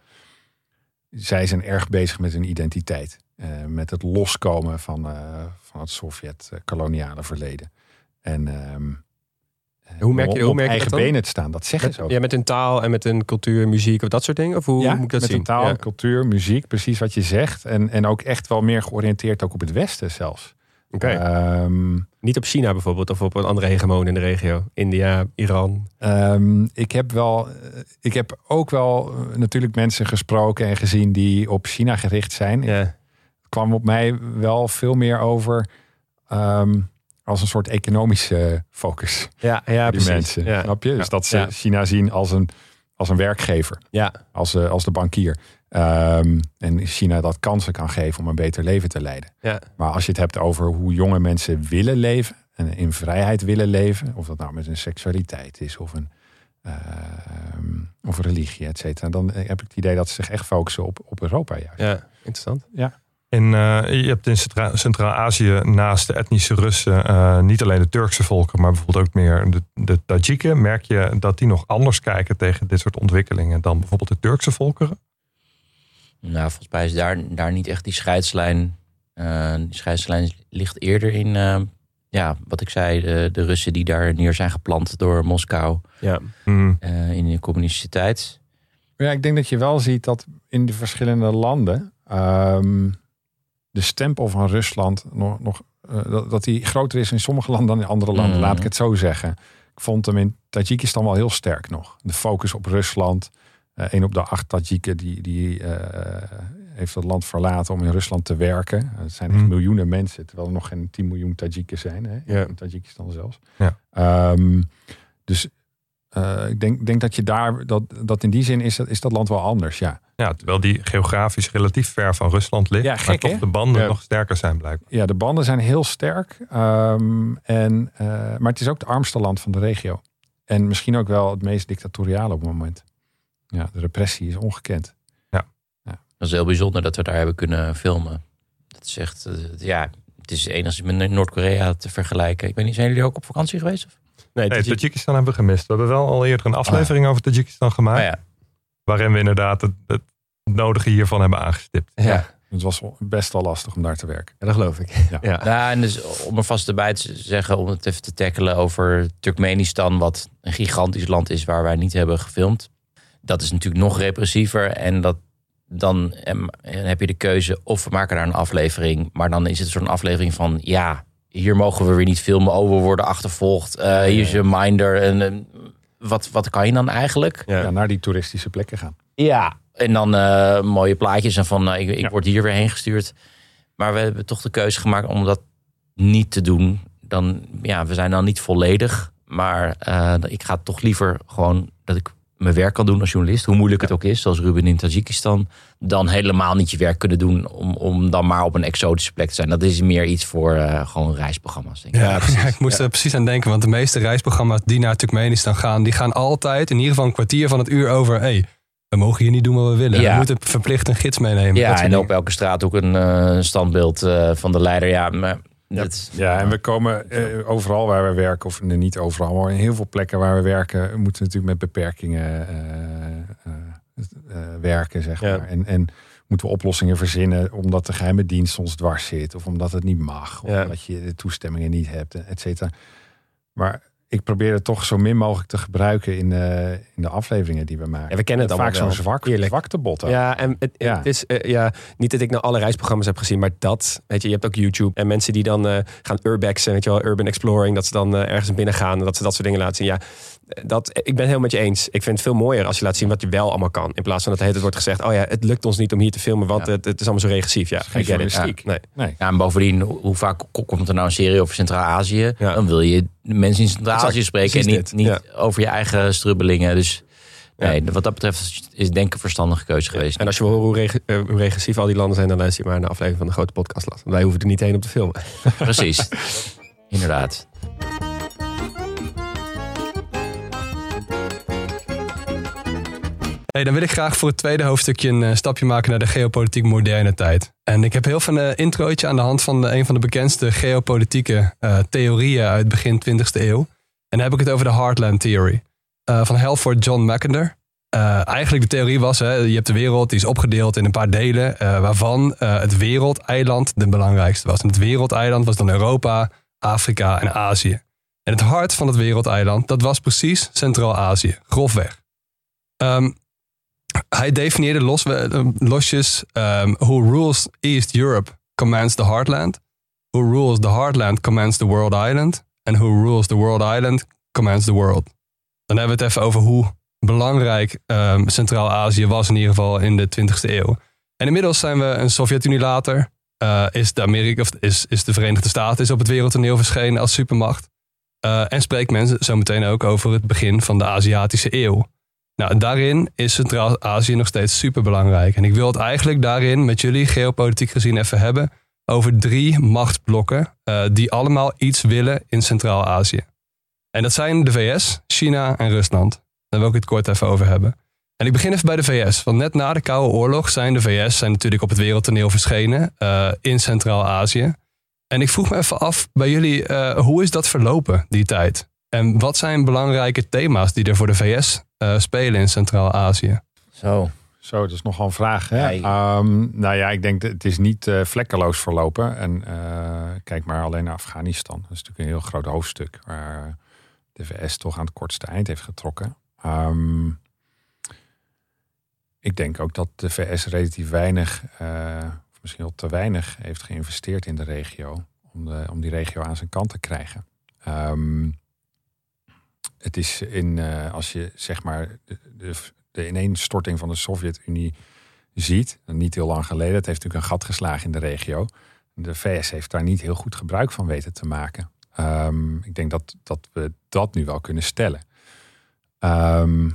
Zij zijn erg bezig met hun identiteit. Uh, met het loskomen van, uh, van het Sovjet-koloniale verleden. En um, hoe merk je, om hoe merk op je eigen dat dan? benen te staan, dat zeggen ze ook. Ja, met hun taal en met hun cultuur, muziek of dat soort dingen? Of hoe, ja, hoe moet ik dat met zien? hun taal, ja. cultuur, muziek, precies wat je zegt. En, en ook echt wel meer georiënteerd ook op het Westen zelfs. Oké. Okay. Um, Niet op China bijvoorbeeld of op een andere hegemoon in de regio. India, Iran. Um, ik heb wel, ik heb ook wel natuurlijk mensen gesproken en gezien die op China gericht zijn. Ja. Het kwam op mij wel veel meer over um, als een soort economische focus. Ja, ja die precies. Mensen, ja. snap je? Dus ja. dat ze ja. China zien als een, als een werkgever. Ja. Als, uh, als de bankier. Um, en China dat kansen kan geven om een beter leven te leiden. Ja. Maar als je het hebt over hoe jonge mensen willen leven en in vrijheid willen leven, of dat nou met een seksualiteit is of een, uh, of een religie, et cetera, dan heb ik het idee dat ze zich echt focussen op, op Europa juist. Ja, interessant. Ja. En uh, je hebt in Centra- Centraal-Azië naast de etnische Russen uh, niet alleen de Turkse volken, maar bijvoorbeeld ook meer de, de Tajiken. Merk je dat die nog anders kijken tegen dit soort ontwikkelingen dan bijvoorbeeld de Turkse volkeren? Nou, volgens mij is daar, daar niet echt die scheidslijn. Uh, die scheidslijn ligt eerder in, uh, ja, wat ik zei, de, de Russen die daar neer zijn geplant door Moskou. Ja. Mm. Uh, in de communistische tijd. Ja, ik denk dat je wel ziet dat in de verschillende landen um, de stempel van Rusland nog, nog uh, dat, dat die groter is in sommige landen dan in andere landen. Mm. Laat ik het zo zeggen. Ik vond hem in Tajikistan wel heel sterk nog. De focus op Rusland. Uh, een op de acht Tajiken die, die uh, heeft het land verlaten om in Rusland te werken. Het zijn echt mm. miljoenen mensen, terwijl er nog geen tien miljoen Tajiken zijn. Hè, ja. In Tajikistan zelfs. Ja. Um, dus uh, ik denk, denk dat je daar, dat, dat in die zin is dat, is dat land wel anders, ja. Ja, terwijl die geografisch relatief ver van Rusland ligt. Ja, gek, maar toch hè? de banden ja. nog sterker zijn blijkbaar. Ja, de banden zijn heel sterk. Um, en, uh, maar het is ook het armste land van de regio. En misschien ook wel het meest dictatoriale op het moment. Ja, de repressie is ongekend. Ja. ja. Dat is heel bijzonder dat we daar hebben kunnen filmen. Dat is echt, ja, het is enigszins met Noord-Korea te vergelijken. Ik weet niet, zijn jullie ook op vakantie geweest? Of? Nee, nee Tajik... Tajikistan hebben we gemist. We hebben wel al eerder een aflevering ah. over Tajikistan gemaakt. Ah, ja. Waarin we inderdaad het, het nodige hiervan hebben aangestipt. Ja. ja. Het was best wel lastig om daar te werken. Ja, dat geloof ik. Ja. Ja. Ja, en dus om er vast erbij te zeggen, om het even te tackelen over Turkmenistan, wat een gigantisch land is waar wij niet hebben gefilmd. Dat is natuurlijk nog repressiever. En dat, dan heb je de keuze of we maken daar een aflevering. Maar dan is het zo'n aflevering van, ja, hier mogen we weer niet filmen. Oh, we worden achtervolgd. Uh, hier is een minder. En, uh, wat, wat kan je dan eigenlijk? Ja, ja, naar die toeristische plekken gaan. Ja, en dan uh, mooie plaatjes en van, uh, ik, ik ja. word hier weer heen gestuurd. Maar we hebben toch de keuze gemaakt om dat niet te doen. Dan, ja, we zijn dan niet volledig. Maar uh, ik ga toch liever gewoon dat ik mijn werk kan doen als journalist, hoe moeilijk het ook is, zoals Ruben in Tajikistan, dan helemaal niet je werk kunnen doen om, om dan maar op een exotische plek te zijn. Dat is meer iets voor uh, gewoon reisprogramma's, denk ik. Ja, precies. Ja, ik moest ja. er precies aan denken, want de meeste reisprogramma's die naar Turkmenistan gaan, die gaan altijd in ieder geval een kwartier van het uur over, hey, we mogen hier niet doen wat we willen. Ja. We moeten verplicht een gids meenemen. Ja, en op elke straat ook een uh, standbeeld uh, van de leider. Ja, maar Ja, ja, en we komen uh, overal waar we werken, of nee, niet overal, maar in heel veel plekken waar we werken, moeten we natuurlijk met beperkingen uh, uh, uh, werken, zeg maar. Ja. En, en moeten we oplossingen verzinnen omdat de geheime dienst ons dwars zit, of omdat het niet mag, of ja. omdat je de toestemmingen niet hebt, et cetera. Maar ik probeer het toch zo min mogelijk te gebruiken in, uh, in de afleveringen die we maken. Ja, we kennen het vaak allemaal zo'n zwak, zwaktebot. Ja, en het, ja. het is uh, ja, niet dat ik nou alle reisprogramma's heb gezien, maar dat, weet je, je hebt ook YouTube en mensen die dan uh, gaan urbexen, weet je wel, urban exploring, dat ze dan uh, ergens binnen gaan en dat ze dat soort dingen laten zien. Ja, dat, ik ben het helemaal met je eens. Ik vind het veel mooier als je laat zien wat je wel allemaal kan, in plaats van dat het wordt gezegd, oh ja, het lukt ons niet om hier te filmen, want ja. het, het is allemaal zo regressief. Ja, geen journalistiek. Ja. Nee. Nee. Ja, en bovendien, hoe vaak komt er nou een serie over Centraal-Azië? Ja. Dan wil je mensen in Centraal-Azië spreken en niet, niet ja. over je eigen strubbelingen. Dus nee, wat dat betreft is denk ik een verstandige keuze geweest. En als je wil horen hoe, reg- uh, hoe regressief al die landen zijn, dan luister je maar naar de aflevering van de grote podcast. Want wij hoeven er niet heen om te filmen. Precies, inderdaad. Hey, dan wil ik graag voor het tweede hoofdstukje een uh, stapje maken naar de geopolitiek moderne tijd. En ik heb heel veel een introotje aan de hand van de, een van de bekendste geopolitieke uh, theorieën uit begin twintigste eeuw. En dan heb ik het over de Heartland Theory uh, van Halford John Mackinder. Uh, eigenlijk de theorie was, hè, je hebt de wereld, die is opgedeeld in een paar delen, uh, waarvan uh, het wereldeiland de belangrijkste was. En het wereldeiland was dan Europa, Afrika en Azië. En het hart van het wereldeiland, dat was precies Centraal-Azië, grofweg. Um, hij definieerde los, uh, losjes, um, who rules East Europe commands the heartland, who rules the heartland commands the world island, and who rules the world island commands the world. Dan hebben we het even over hoe belangrijk um, Centraal-Azië was in ieder geval in de twintigste eeuw. En inmiddels zijn we een Sovjet-Unie later. Uh, is, de Amerika, of is, is de Verenigde Staten is op het wereldtoneel verschenen als supermacht. Uh, en spreekt men zo meteen ook over het begin van de Aziatische eeuw. Nou, daarin is Centraal-Azië nog steeds superbelangrijk. En ik wil het eigenlijk daarin met jullie geopolitiek gezien even hebben over drie machtsblokken uh, die allemaal iets willen in Centraal-Azië. En dat zijn de V S, China en Rusland. Daar wil ik het kort even over hebben. En ik begin even bij de V S. Want net na de Koude Oorlog zijn de V S zijn natuurlijk op het wereldtoneel verschenen uh, in Centraal-Azië. En ik vroeg me even af bij jullie, uh, hoe is dat verlopen, die tijd? En wat zijn belangrijke thema's die er voor de V S uh, spelen in Centraal-Azië? Zo. Zo, dat is nogal een vraag. Hè? Ja, um, nou ja, ik denk dat het is niet uh, vlekkeloos verlopen. En uh, kijk maar alleen naar Afghanistan. Dat is natuurlijk een heel groot hoofdstuk waar de V S toch aan het kortste eind heeft getrokken. Um, ik denk ook dat de V S relatief weinig, uh, of misschien wel te weinig, heeft geïnvesteerd in de regio. Om, de, om die regio aan zijn kant te krijgen. Um, het is in, uh, als je zeg maar de, de, de ineenstorting van de Sovjet-Unie ziet, niet heel lang geleden, het heeft natuurlijk een gat geslagen in de regio. De V S heeft daar niet heel goed gebruik van weten te maken. Um, ik denk dat, dat we dat nu wel kunnen stellen. Um,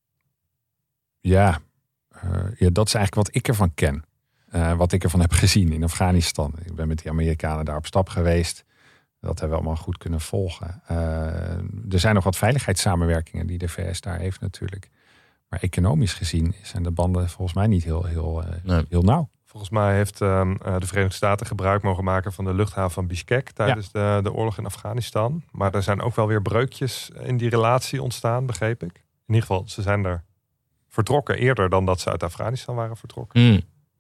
ja, uh, ja, dat is eigenlijk wat ik ervan ken. Uh, wat ik ervan heb gezien in Afghanistan. Ik ben met die Amerikanen daar op stap geweest. Dat hebben we allemaal goed kunnen volgen. Uh, er zijn nog wat veiligheidssamenwerkingen die de V S daar heeft natuurlijk. Maar economisch gezien zijn de banden volgens mij niet heel, heel, uh, nee. heel nauw. Volgens mij heeft uh, de Verenigde Staten gebruik mogen maken van de luchthaven van Bishkek tijdens ja. de, de oorlog in Afghanistan. Maar er zijn ook wel weer breukjes in die relatie ontstaan, begreep ik. In ieder geval, ze zijn er vertrokken eerder dan dat ze uit Afghanistan waren vertrokken. Mm.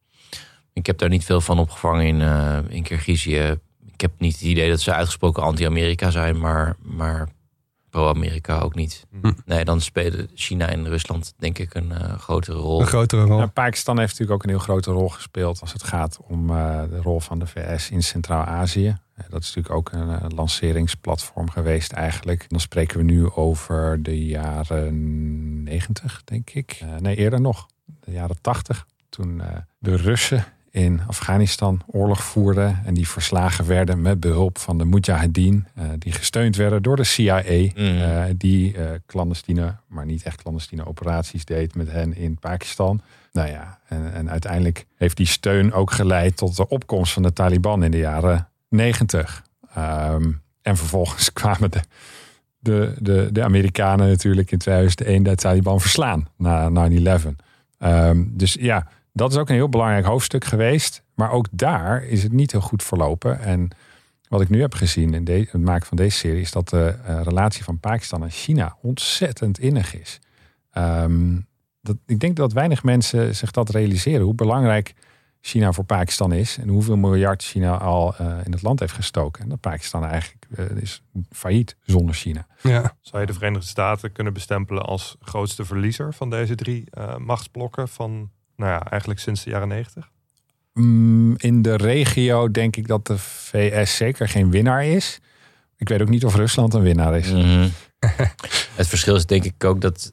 Ik heb daar niet veel van opgevangen in, uh, in Kirgizië. Ik heb niet het idee dat ze uitgesproken anti-Amerika zijn, maar, maar pro-Amerika ook niet. Mm. Nee, dan spelen China en Rusland denk ik een uh, grotere rol. Een grotere rol. Nou, Pakistan heeft natuurlijk ook een heel grote rol gespeeld als het gaat om uh, de rol van de V S in Centraal-Azië. Uh, dat is natuurlijk ook een uh, lanceringsplatform geweest eigenlijk. Dan spreken we nu over de jaren negentig, denk ik. Uh, nee, eerder nog. De jaren tachtig. Toen uh, de Russen in Afghanistan oorlog voerden en die verslagen werden met behulp van de Mujahedin, uh, die gesteund werden door de C I A, mm. uh, die uh, clandestine, maar niet echt clandestine operaties deed met hen in Pakistan. Nou ja, en, en uiteindelijk heeft die steun ook geleid tot de opkomst van de Taliban in de jaren negentig. Um, en vervolgens kwamen de, de, de, de Amerikanen natuurlijk in tweeduizend één de Taliban verslaan na nine eleven. Um, dus ja, dat is ook een heel belangrijk hoofdstuk geweest. Maar ook daar is het niet heel goed verlopen. En wat ik nu heb gezien in de, het maken van deze serie is dat de uh, relatie van Pakistan en China ontzettend innig is. Um, dat, ik denk dat weinig mensen zich dat realiseren. Hoe belangrijk China voor Pakistan is. En hoeveel miljard China al uh, in het land heeft gestoken. En dat Pakistan eigenlijk uh, is failliet zonder China. Ja. Zou je de Verenigde Staten kunnen bestempelen als grootste verliezer van deze drie uh, machtsblokken van, nou ja, eigenlijk sinds de jaren negentig? Mm, in de regio denk ik dat de V S zeker geen winnaar is. Ik weet ook niet of Rusland een winnaar is. Mm-hmm. Het verschil is denk ik ook dat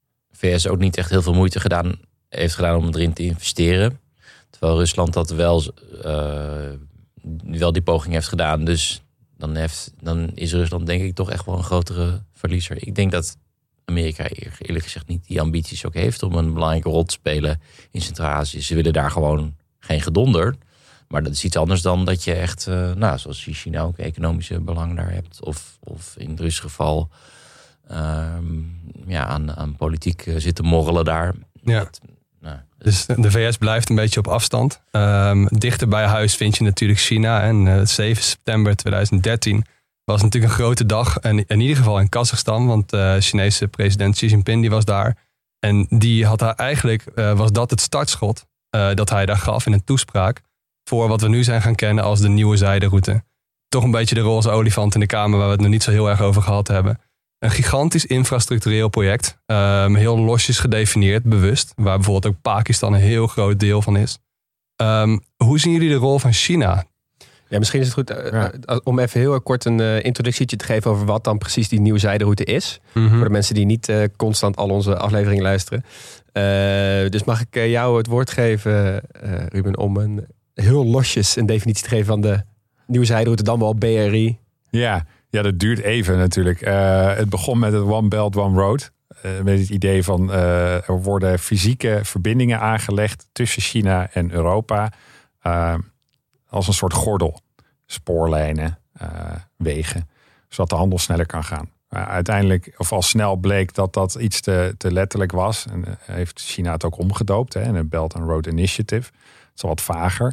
V S ook niet echt heel veel moeite gedaan heeft gedaan om erin te investeren. Terwijl Rusland dat wel, uh, wel die poging heeft gedaan. Dus dan, heeft, dan is Rusland denk ik toch echt wel een grotere verliezer. Ik denk dat Amerika eerlijk gezegd niet die ambities ook heeft om een belangrijke rol te spelen in Centraal-Azië. Ze willen daar gewoon geen gedonder. Maar dat is iets anders dan dat je echt, uh, nou, zoals China ook economische belangen daar hebt. Of, of in het Russische geval uh, ja, aan, aan politiek zitten morrelen daar. Ja. Dat, Nee. Dus de V S blijft een beetje op afstand. Um, dichter bij huis vind je natuurlijk China. En uh, zeven september tweeduizend dertien was natuurlijk een grote dag. En in ieder geval in Kazachstan. Want de uh, Chinese president Xi Jinping die was daar. En die had daar eigenlijk, uh, was dat het startschot uh, dat hij daar gaf in een toespraak. Voor wat we nu zijn gaan kennen als de nieuwe zijderoute. Toch een beetje de roze olifant in de kamer waar we het nog niet zo heel erg over gehad hebben. Een gigantisch infrastructureel project. Um, heel losjes gedefinieerd, bewust. Waar bijvoorbeeld ook Pakistan een heel groot deel van is. Um, hoe zien jullie de rol van China? Ja, misschien is het goed uh, ja. om even heel kort een uh, introductietje te geven over wat dan precies die nieuwe zijderoute is. Mm-hmm. Voor de mensen die niet uh, constant al onze afleveringen luisteren. Uh, dus mag ik uh, jou het woord geven, uh, Ruben, om een heel losjes een definitie te geven van de nieuwe zijderoute, dan wel B R I. Ja, ja, dat duurt even natuurlijk. Uh, het begon met het One Belt, One Road. Uh, met het idee van uh, er worden fysieke verbindingen aangelegd tussen China en Europa. Uh, als een soort gordel. Spoorlijnen, uh, wegen. Zodat de handel sneller kan gaan. Uh, uiteindelijk, of al snel bleek dat dat iets te, te letterlijk was. En uh, heeft China het ook omgedoopt. Hè, in een Belt and Road Initiative. Het is al wat vager.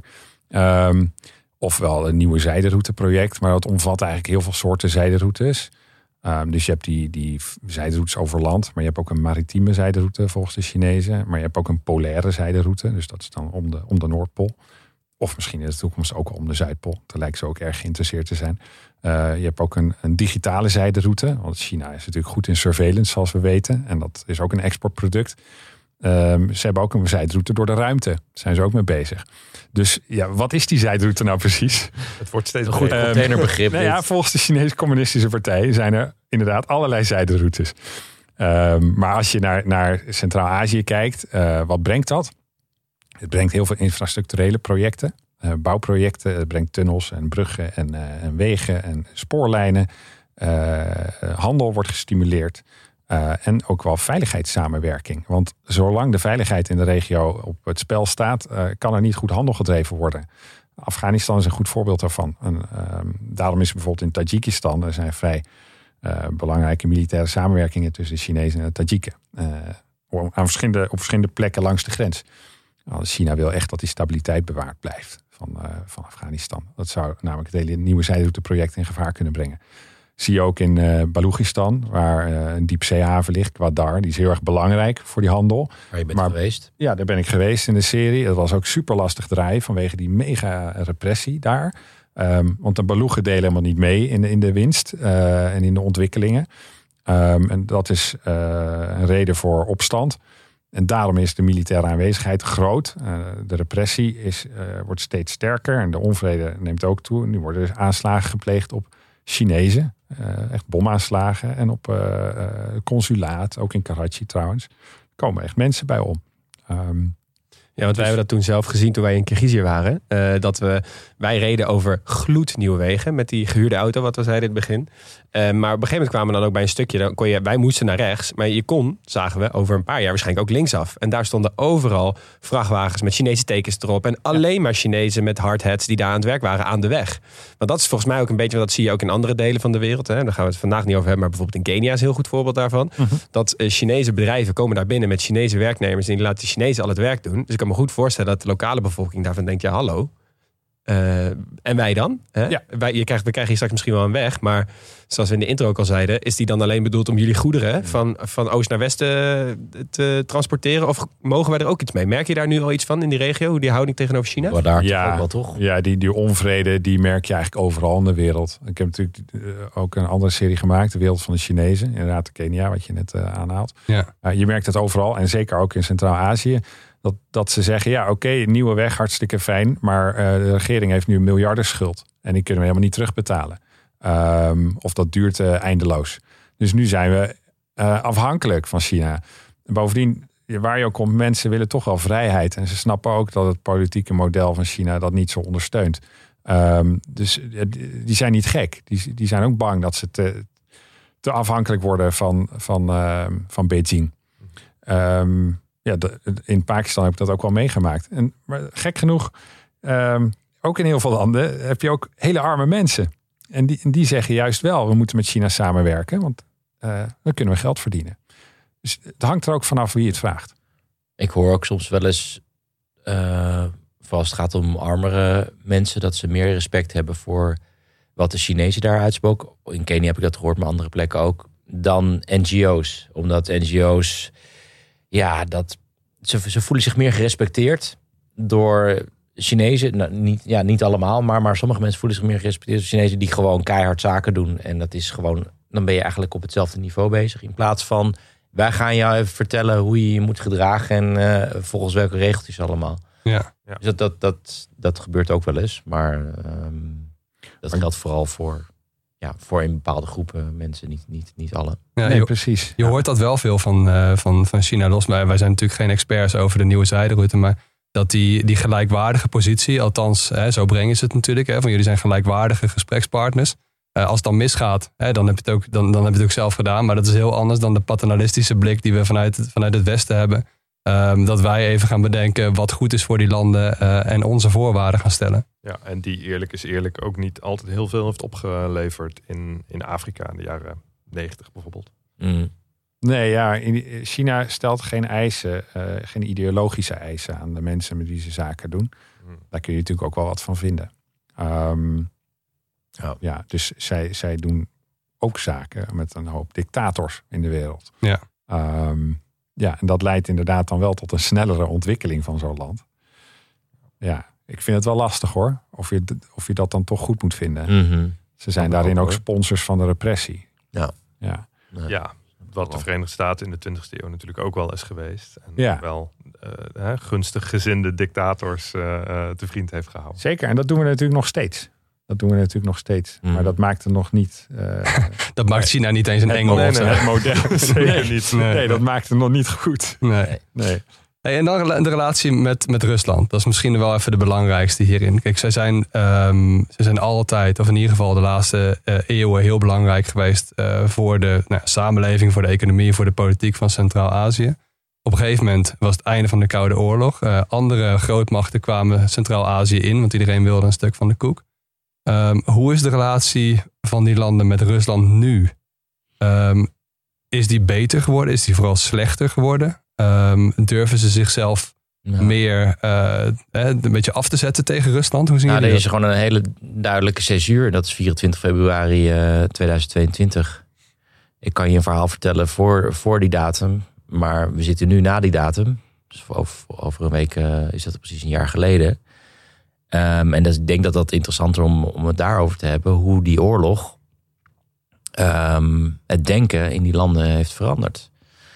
Um, Ofwel een nieuwe zijderouteproject. Maar dat omvat eigenlijk heel veel soorten zijderoutes. Um, dus je hebt die, die zijderoutes over land. Maar je hebt ook een maritieme zijderoute volgens de Chinezen. Maar je hebt ook een polaire zijderoute. Dus dat is dan om de, om de Noordpool. Of misschien in de toekomst ook om de Zuidpool. Daar lijken ze ook erg geïnteresseerd te zijn. Uh, je hebt ook een, een digitale zijderoute. Want China is natuurlijk goed in surveillance, zoals we weten. En dat is ook een exportproduct. Um, ze hebben ook een zijderoute door de ruimte. Daar zijn ze ook mee bezig. Dus ja, wat is die zijderoute nou precies? Het wordt steeds een goed um, containerbegrip. Nou ja, volgens de Chinese Communistische Partij zijn er inderdaad allerlei zijderoutes. Um, maar als je naar, naar Centraal-Azië kijkt, uh, wat brengt dat? Het brengt heel veel infrastructurele projecten, uh, bouwprojecten. Het brengt tunnels en bruggen en, uh, en wegen en spoorlijnen. Uh, handel wordt gestimuleerd. Uh, en ook wel veiligheidssamenwerking. Want zolang de veiligheid in de regio op het spel staat, uh, kan er niet goed handel gedreven worden. Afghanistan is een goed voorbeeld daarvan. En, uh, daarom is bijvoorbeeld in Tajikistan, er zijn vrij uh, belangrijke militaire samenwerkingen tussen de Chinezen en de Tajiken. Uh, aan verschillende, op verschillende plekken langs de grens. Nou, China wil echt dat die stabiliteit bewaard blijft van, uh, van Afghanistan. Dat zou namelijk het hele nieuwe zijderouteproject in gevaar kunnen brengen. Zie je ook in uh, Balochistan, waar uh, een diepzeehaven ligt, Gwadar. Die is heel erg belangrijk voor die handel. Waar je bent maar, geweest? Ja, daar ben ik geweest in de serie. Het was ook super lastig draaien vanwege die mega repressie daar. Um, want de Balochen delen helemaal niet mee in de, in de winst uh, en in de ontwikkelingen. Um, en dat is uh, een reden voor opstand. En daarom is de militaire aanwezigheid groot. Uh, de repressie is, uh, wordt steeds sterker en de onvrede neemt ook toe. Nu worden er aanslagen gepleegd op Chinezen. Uh, echt bomaanslagen en op uh, uh, consulaat, ook in Karachi trouwens. Er komen echt mensen bij om. Um, Ja, want wij hebben dat toen zelf gezien toen wij in Kirgizië waren. Uh, dat we, wij reden over gloednieuwe wegen met die gehuurde auto, wat we zeiden in het begin. Uh, maar op een gegeven moment kwamen we dan ook bij een stukje. Dan kon je, wij moesten naar rechts, maar je kon, zagen we, over een paar jaar waarschijnlijk ook linksaf. En daar stonden overal vrachtwagens met Chinese tekens erop. En alleen maar Chinezen met hardhats die daar aan het werk waren aan de weg. Want dat is volgens mij ook een beetje, want dat zie je ook in andere delen van de wereld. Hè. Daar gaan we het vandaag niet over hebben, maar bijvoorbeeld in Kenia is een heel goed voorbeeld daarvan. Uh-huh. Dat uh, Chinese bedrijven komen daar binnen met Chinese werknemers en die laten de Chinezen al het werk doen. Dus ik kan me goed voorstellen dat de lokale bevolking daarvan denkt, ja hallo. Uh, en wij dan? Hè? Ja. Wij, je krijgt, we krijgen hier straks misschien wel een weg, maar zoals we in de intro ook al zeiden, is die dan alleen bedoeld om jullie goederen van, van oost naar west te, te transporteren? Of mogen wij er ook iets mee? Merk je daar nu al iets van in die regio? Hoe die houding tegenover China? Maar daar ja, ook wel toch? Ja, die, die onvrede die merk je eigenlijk overal in de wereld. Ik heb natuurlijk uh, ook een andere serie gemaakt, De Wereld van de Chinezen. Inderdaad, de Kenia, wat je net uh, aanhaalt. Ja. Uh, je merkt het overal en zeker ook in Centraal-Azië. Dat, dat ze zeggen, ja oké, okay, nieuwe weg, hartstikke fijn. Maar uh, de regering heeft nu een miljardenschuld. En die kunnen we helemaal niet terugbetalen. Um, of dat duurt uh, eindeloos. Dus nu zijn we uh, afhankelijk van China. Bovendien, waar je ook komt, mensen willen toch wel vrijheid. En ze snappen ook dat het politieke model van China dat niet zo ondersteunt. Um, dus die zijn niet gek. Die, die zijn ook bang dat ze te, te afhankelijk worden van, van, uh, van Beijing. Um, Ja, de, in Pakistan heb ik dat ook wel meegemaakt. En, maar gek genoeg, um, ook in heel veel landen heb je ook hele arme mensen. En die, en die zeggen juist wel, we moeten met China samenwerken. Want uh, dan kunnen we geld verdienen. Dus het hangt er ook vanaf wie het vraagt. Ik hoor ook soms wel eens, uh, vooral als het gaat om armere mensen, dat ze meer respect hebben voor wat de Chinezen daar uitspoken. In Kenia heb ik dat gehoord, maar andere plekken ook. Dan N G O's. Omdat N G O's, ja, dat, ze, ze voelen zich meer gerespecteerd door Chinezen. Nou, niet, ja, niet allemaal, maar, maar sommige mensen voelen zich meer gerespecteerd door Chinezen die gewoon keihard zaken doen. En dat is gewoon, dan ben je eigenlijk op hetzelfde niveau bezig. In plaats van, wij gaan jou even vertellen hoe je je moet gedragen en uh, volgens welke regeltjes allemaal. Ja. Ja. Dus dat, dat, dat, dat gebeurt ook wel eens. Maar um, dat maar geldt vooral voor, ja, voor in bepaalde groepen mensen, niet, niet, niet alle. Ja, nee, je, precies. Je ja. hoort dat wel veel van, uh, van, van China los. Maar wij zijn natuurlijk geen experts over de nieuwe zijderoute. Maar dat die, die gelijkwaardige positie, althans, hè, zo brengen ze het natuurlijk. Hè, van jullie zijn gelijkwaardige gesprekspartners. Uh, als het dan misgaat, hè, dan, heb je het ook, dan, dan heb je het ook zelf gedaan. Maar dat is heel anders dan de paternalistische blik die we vanuit het, vanuit het Westen hebben. Um, dat wij even gaan bedenken wat goed is voor die landen uh, en onze voorwaarden gaan stellen. Ja, en die eerlijk is eerlijk ook niet altijd heel veel heeft opgeleverd in, in Afrika in de jaren negentig bijvoorbeeld. Mm. Nee, ja, in China stelt geen eisen, uh, geen ideologische eisen aan de mensen met wie ze zaken doen. Mm. Daar kun je natuurlijk ook wel wat van vinden. Um, oh. Ja, dus zij, zij doen ook zaken met een hoop dictators in de wereld. Ja. Um, Ja, en dat leidt inderdaad dan wel tot een snellere ontwikkeling van zo'n land. Ja, ik vind het wel lastig hoor. Of je, of je dat dan toch goed moet vinden. Mm-hmm. Ze zijn daarin ook sponsors van de repressie. Ja. Ja, ja wat de Verenigde Staten in de twintigste eeuw natuurlijk ook wel is geweest. En ja. wel uh, gunstig gezinde dictators uh, uh, te vriend heeft gehouden. Zeker, en dat doen we natuurlijk nog steeds. Dat doen we natuurlijk nog steeds. Mm. Maar dat maakt het nog niet... Uh, dat maakt China niet eens een engel. Nee, nee, het model. Zeker nee, niet. Nee. nee, dat maakt het nog niet goed. Nee. nee. Hey, en dan de relatie met, met Rusland. Dat is misschien wel even de belangrijkste hierin. Kijk, zij zijn, um, zij zijn altijd, of in ieder geval de laatste uh, eeuwen, heel belangrijk geweest uh, voor de nou, samenleving, voor de economie, voor de politiek van Centraal-Azië. Op een gegeven moment was het einde van de Koude Oorlog. Uh, andere grootmachten kwamen Centraal-Azië in, want iedereen wilde een stuk van de koek. Um, hoe is de relatie van die landen met Rusland nu? Um, is die beter geworden? Is die vooral slechter geworden? Um, durven ze zichzelf ja. meer uh, een beetje af te zetten tegen Rusland? Hoe zien nou, jullie er is gewoon een hele duidelijke césuur. Dat is vierentwintig februari uh, tweeduizend tweeëntwintig. Ik kan je een verhaal vertellen voor, voor die datum. Maar we zitten nu na die datum. Dus over, over een week uh, is dat precies een jaar geleden. Um, en dus ik denk dat dat interessanter om, om het daarover te hebben. Hoe die oorlog um, het denken in die landen heeft veranderd.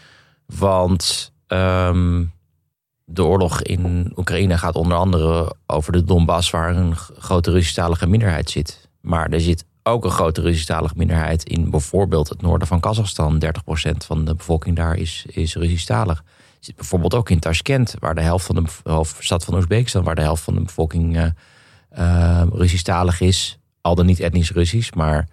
Want um, de oorlog in Oekraïne gaat onder andere over de Donbass, waar een grote Russisch-talige minderheid zit. Maar er zit ook een grote Russisch-talige minderheid in bijvoorbeeld het noorden van Kazachstan. dertig procent van de bevolking daar is, is Russisch-talig. Zit bijvoorbeeld ook in Tashkent, waar de helft van de hoofdstad van Oezbekistan, waar de helft van de bevolking uh, uh, Russisch-talig is. Al dan niet etnisch Russisch, maar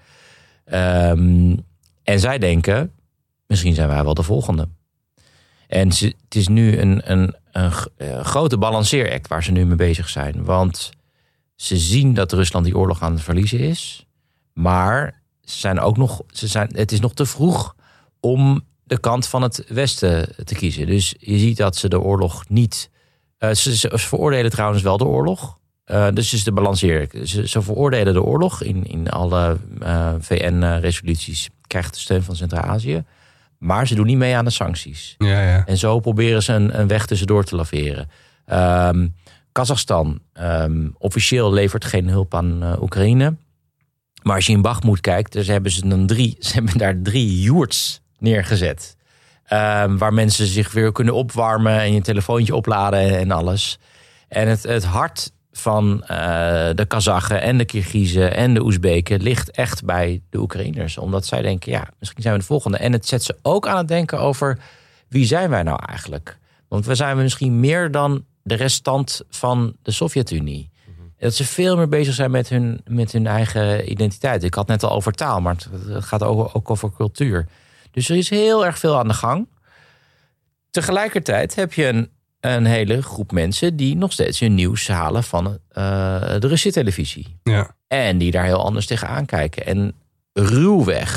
um, en zij denken, misschien zijn wij wel de volgende. En ze, het is nu een, een, een, een grote balanceeract waar ze nu mee bezig zijn. Want ze zien dat Rusland die oorlog aan het verliezen is. Maar ze zijn ook nog, ze zijn, het is nog te vroeg om de kant van het Westen te kiezen. Dus je ziet dat ze de oorlog niet... Uh, ze, ze veroordelen trouwens wel de oorlog. Uh, dus is de balanceeract. Ze, ze veroordelen de oorlog in, in alle uh, V N-resoluties. Krijgt de steun van Centraal-Azië. Maar ze doen niet mee aan de sancties. Ja, ja. En zo proberen ze een, een weg tussendoor te laveren. Um, Kazachstan um, officieel levert geen hulp aan uh, Oekraïne. Maar als je in Bakhmut kijkt, dus hebben ze, dan drie, ze hebben daar drie yurts neergezet. Um, waar mensen zich weer kunnen opwarmen en je telefoontje opladen en, en alles. En het, het hart van uh, de Kazachen en de Kirgizen en de Oezbeken ligt echt bij de Oekraïners. Omdat zij denken, ja, misschien zijn we de volgende. En het zet ze ook aan het denken over, wie zijn wij nou eigenlijk? Want we zijn misschien meer dan de restant van de Sovjet-Unie. Mm-hmm. Dat ze veel meer bezig zijn met hun, met hun eigen identiteit. Ik had net al over taal, maar het gaat ook, ook over cultuur. Dus er is heel erg veel aan de gang. Tegelijkertijd heb je een, een hele groep mensen die nog steeds hun nieuws halen van uh, de Russische televisie. Ja. En die daar heel anders tegenaan kijken. En ruwweg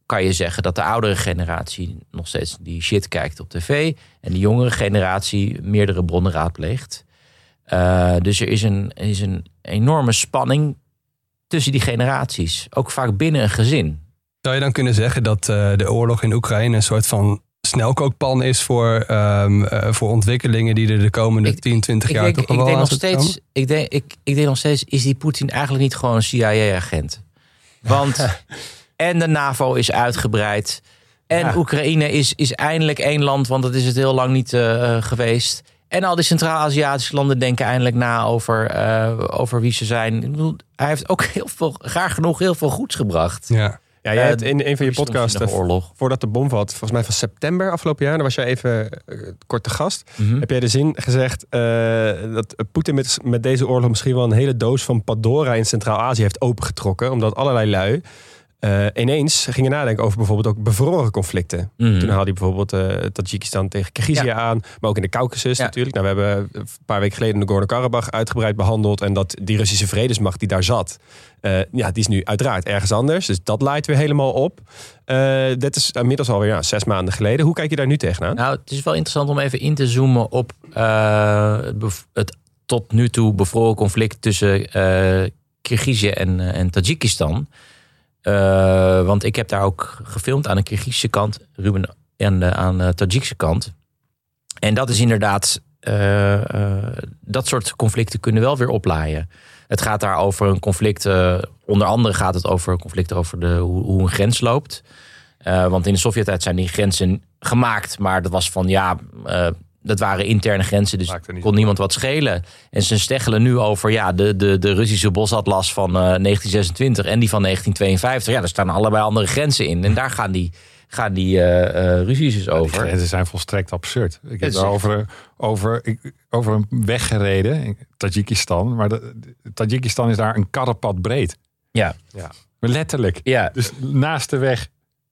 kan je zeggen dat de oudere generatie nog steeds die shit kijkt op tv. En de jongere generatie meerdere bronnen raadpleegt. Uh, dus er is een, is een enorme spanning tussen die generaties. Ook vaak binnen een gezin. Zou je dan kunnen zeggen dat uh, de oorlog in Oekraïne een soort van snelkookpan is voor, um, uh, voor ontwikkelingen die er de komende ik, tien, twintig jaar denk, toch wel ik denk aan nog steeds, ik denk, ik, ik denk nog steeds, is die Poetin eigenlijk niet gewoon een C I A-agent? Want en de NAVO is uitgebreid. En ja. Oekraïne is, is eindelijk één land, want dat is het heel lang niet uh, geweest. En al die Centraal-Aziatische landen denken eindelijk na over, uh, over wie ze zijn. Ik bedoel, hij heeft ook heel veel, graag genoeg heel veel goeds gebracht. Ja. Ja, jij hebt in een van je podcasts, oorlog. voordat de bom valt, volgens mij van september afgelopen jaar, dan was jij even uh, kort te gast. Mm-hmm. Heb jij de zin gezegd uh, dat Poetin met, met deze oorlog misschien wel een hele doos van Pandora in Centraal-Azië heeft opengetrokken, omdat allerlei lui uh, ineens gingen nadenken over bijvoorbeeld ook bevroren conflicten. Mm-hmm. Toen haalde hij bijvoorbeeld uh, Tajikistan tegen Kirgizië ja. aan, maar ook in de Caucasus ja. natuurlijk. Nou, we hebben een paar weken geleden de Nagorno-Karabakh uitgebreid behandeld en dat die Russische vredesmacht die daar zat, Uh, ja, die is nu uiteraard ergens anders. Dus dat laait weer helemaal op. Uh, dit is inmiddels alweer ja, zes maanden geleden. Hoe kijk je daar nu tegenaan? Nou, het is wel interessant om even in te zoomen op uh, het tot nu toe bevroren conflict tussen uh, Kirgizië en, uh, en Tajikistan. Uh, want ik heb daar ook gefilmd aan de Kirgizische kant, Ruben en uh, aan de Tajikische kant. En dat is inderdaad, uh, uh, dat soort conflicten kunnen wel weer oplaaien. Het gaat daar over een conflict, uh, onder andere gaat het over een conflict over de, hoe, hoe een grens loopt. Uh, want in de Sovjet-tijd zijn die grenzen gemaakt, maar dat was van ja, uh, dat waren interne grenzen, dus kon niemand wat schelen. En ze steggelen nu over ja, de, de, de Russische bosatlas van uh, negentien zesentwintig en die van negentien tweeënvijftig. Ja, daar staan allebei andere grenzen in. En daar gaan die, gaan die uh, uh, ruzies dus over. Die grenzen zijn volstrekt absurd. Ik heb daar over, over, ik, over een weg gereden in Tajikistan. Maar de, Tajikistan is daar een karrepad breed. Ja. ja. Letterlijk. Ja. Dus naast de weg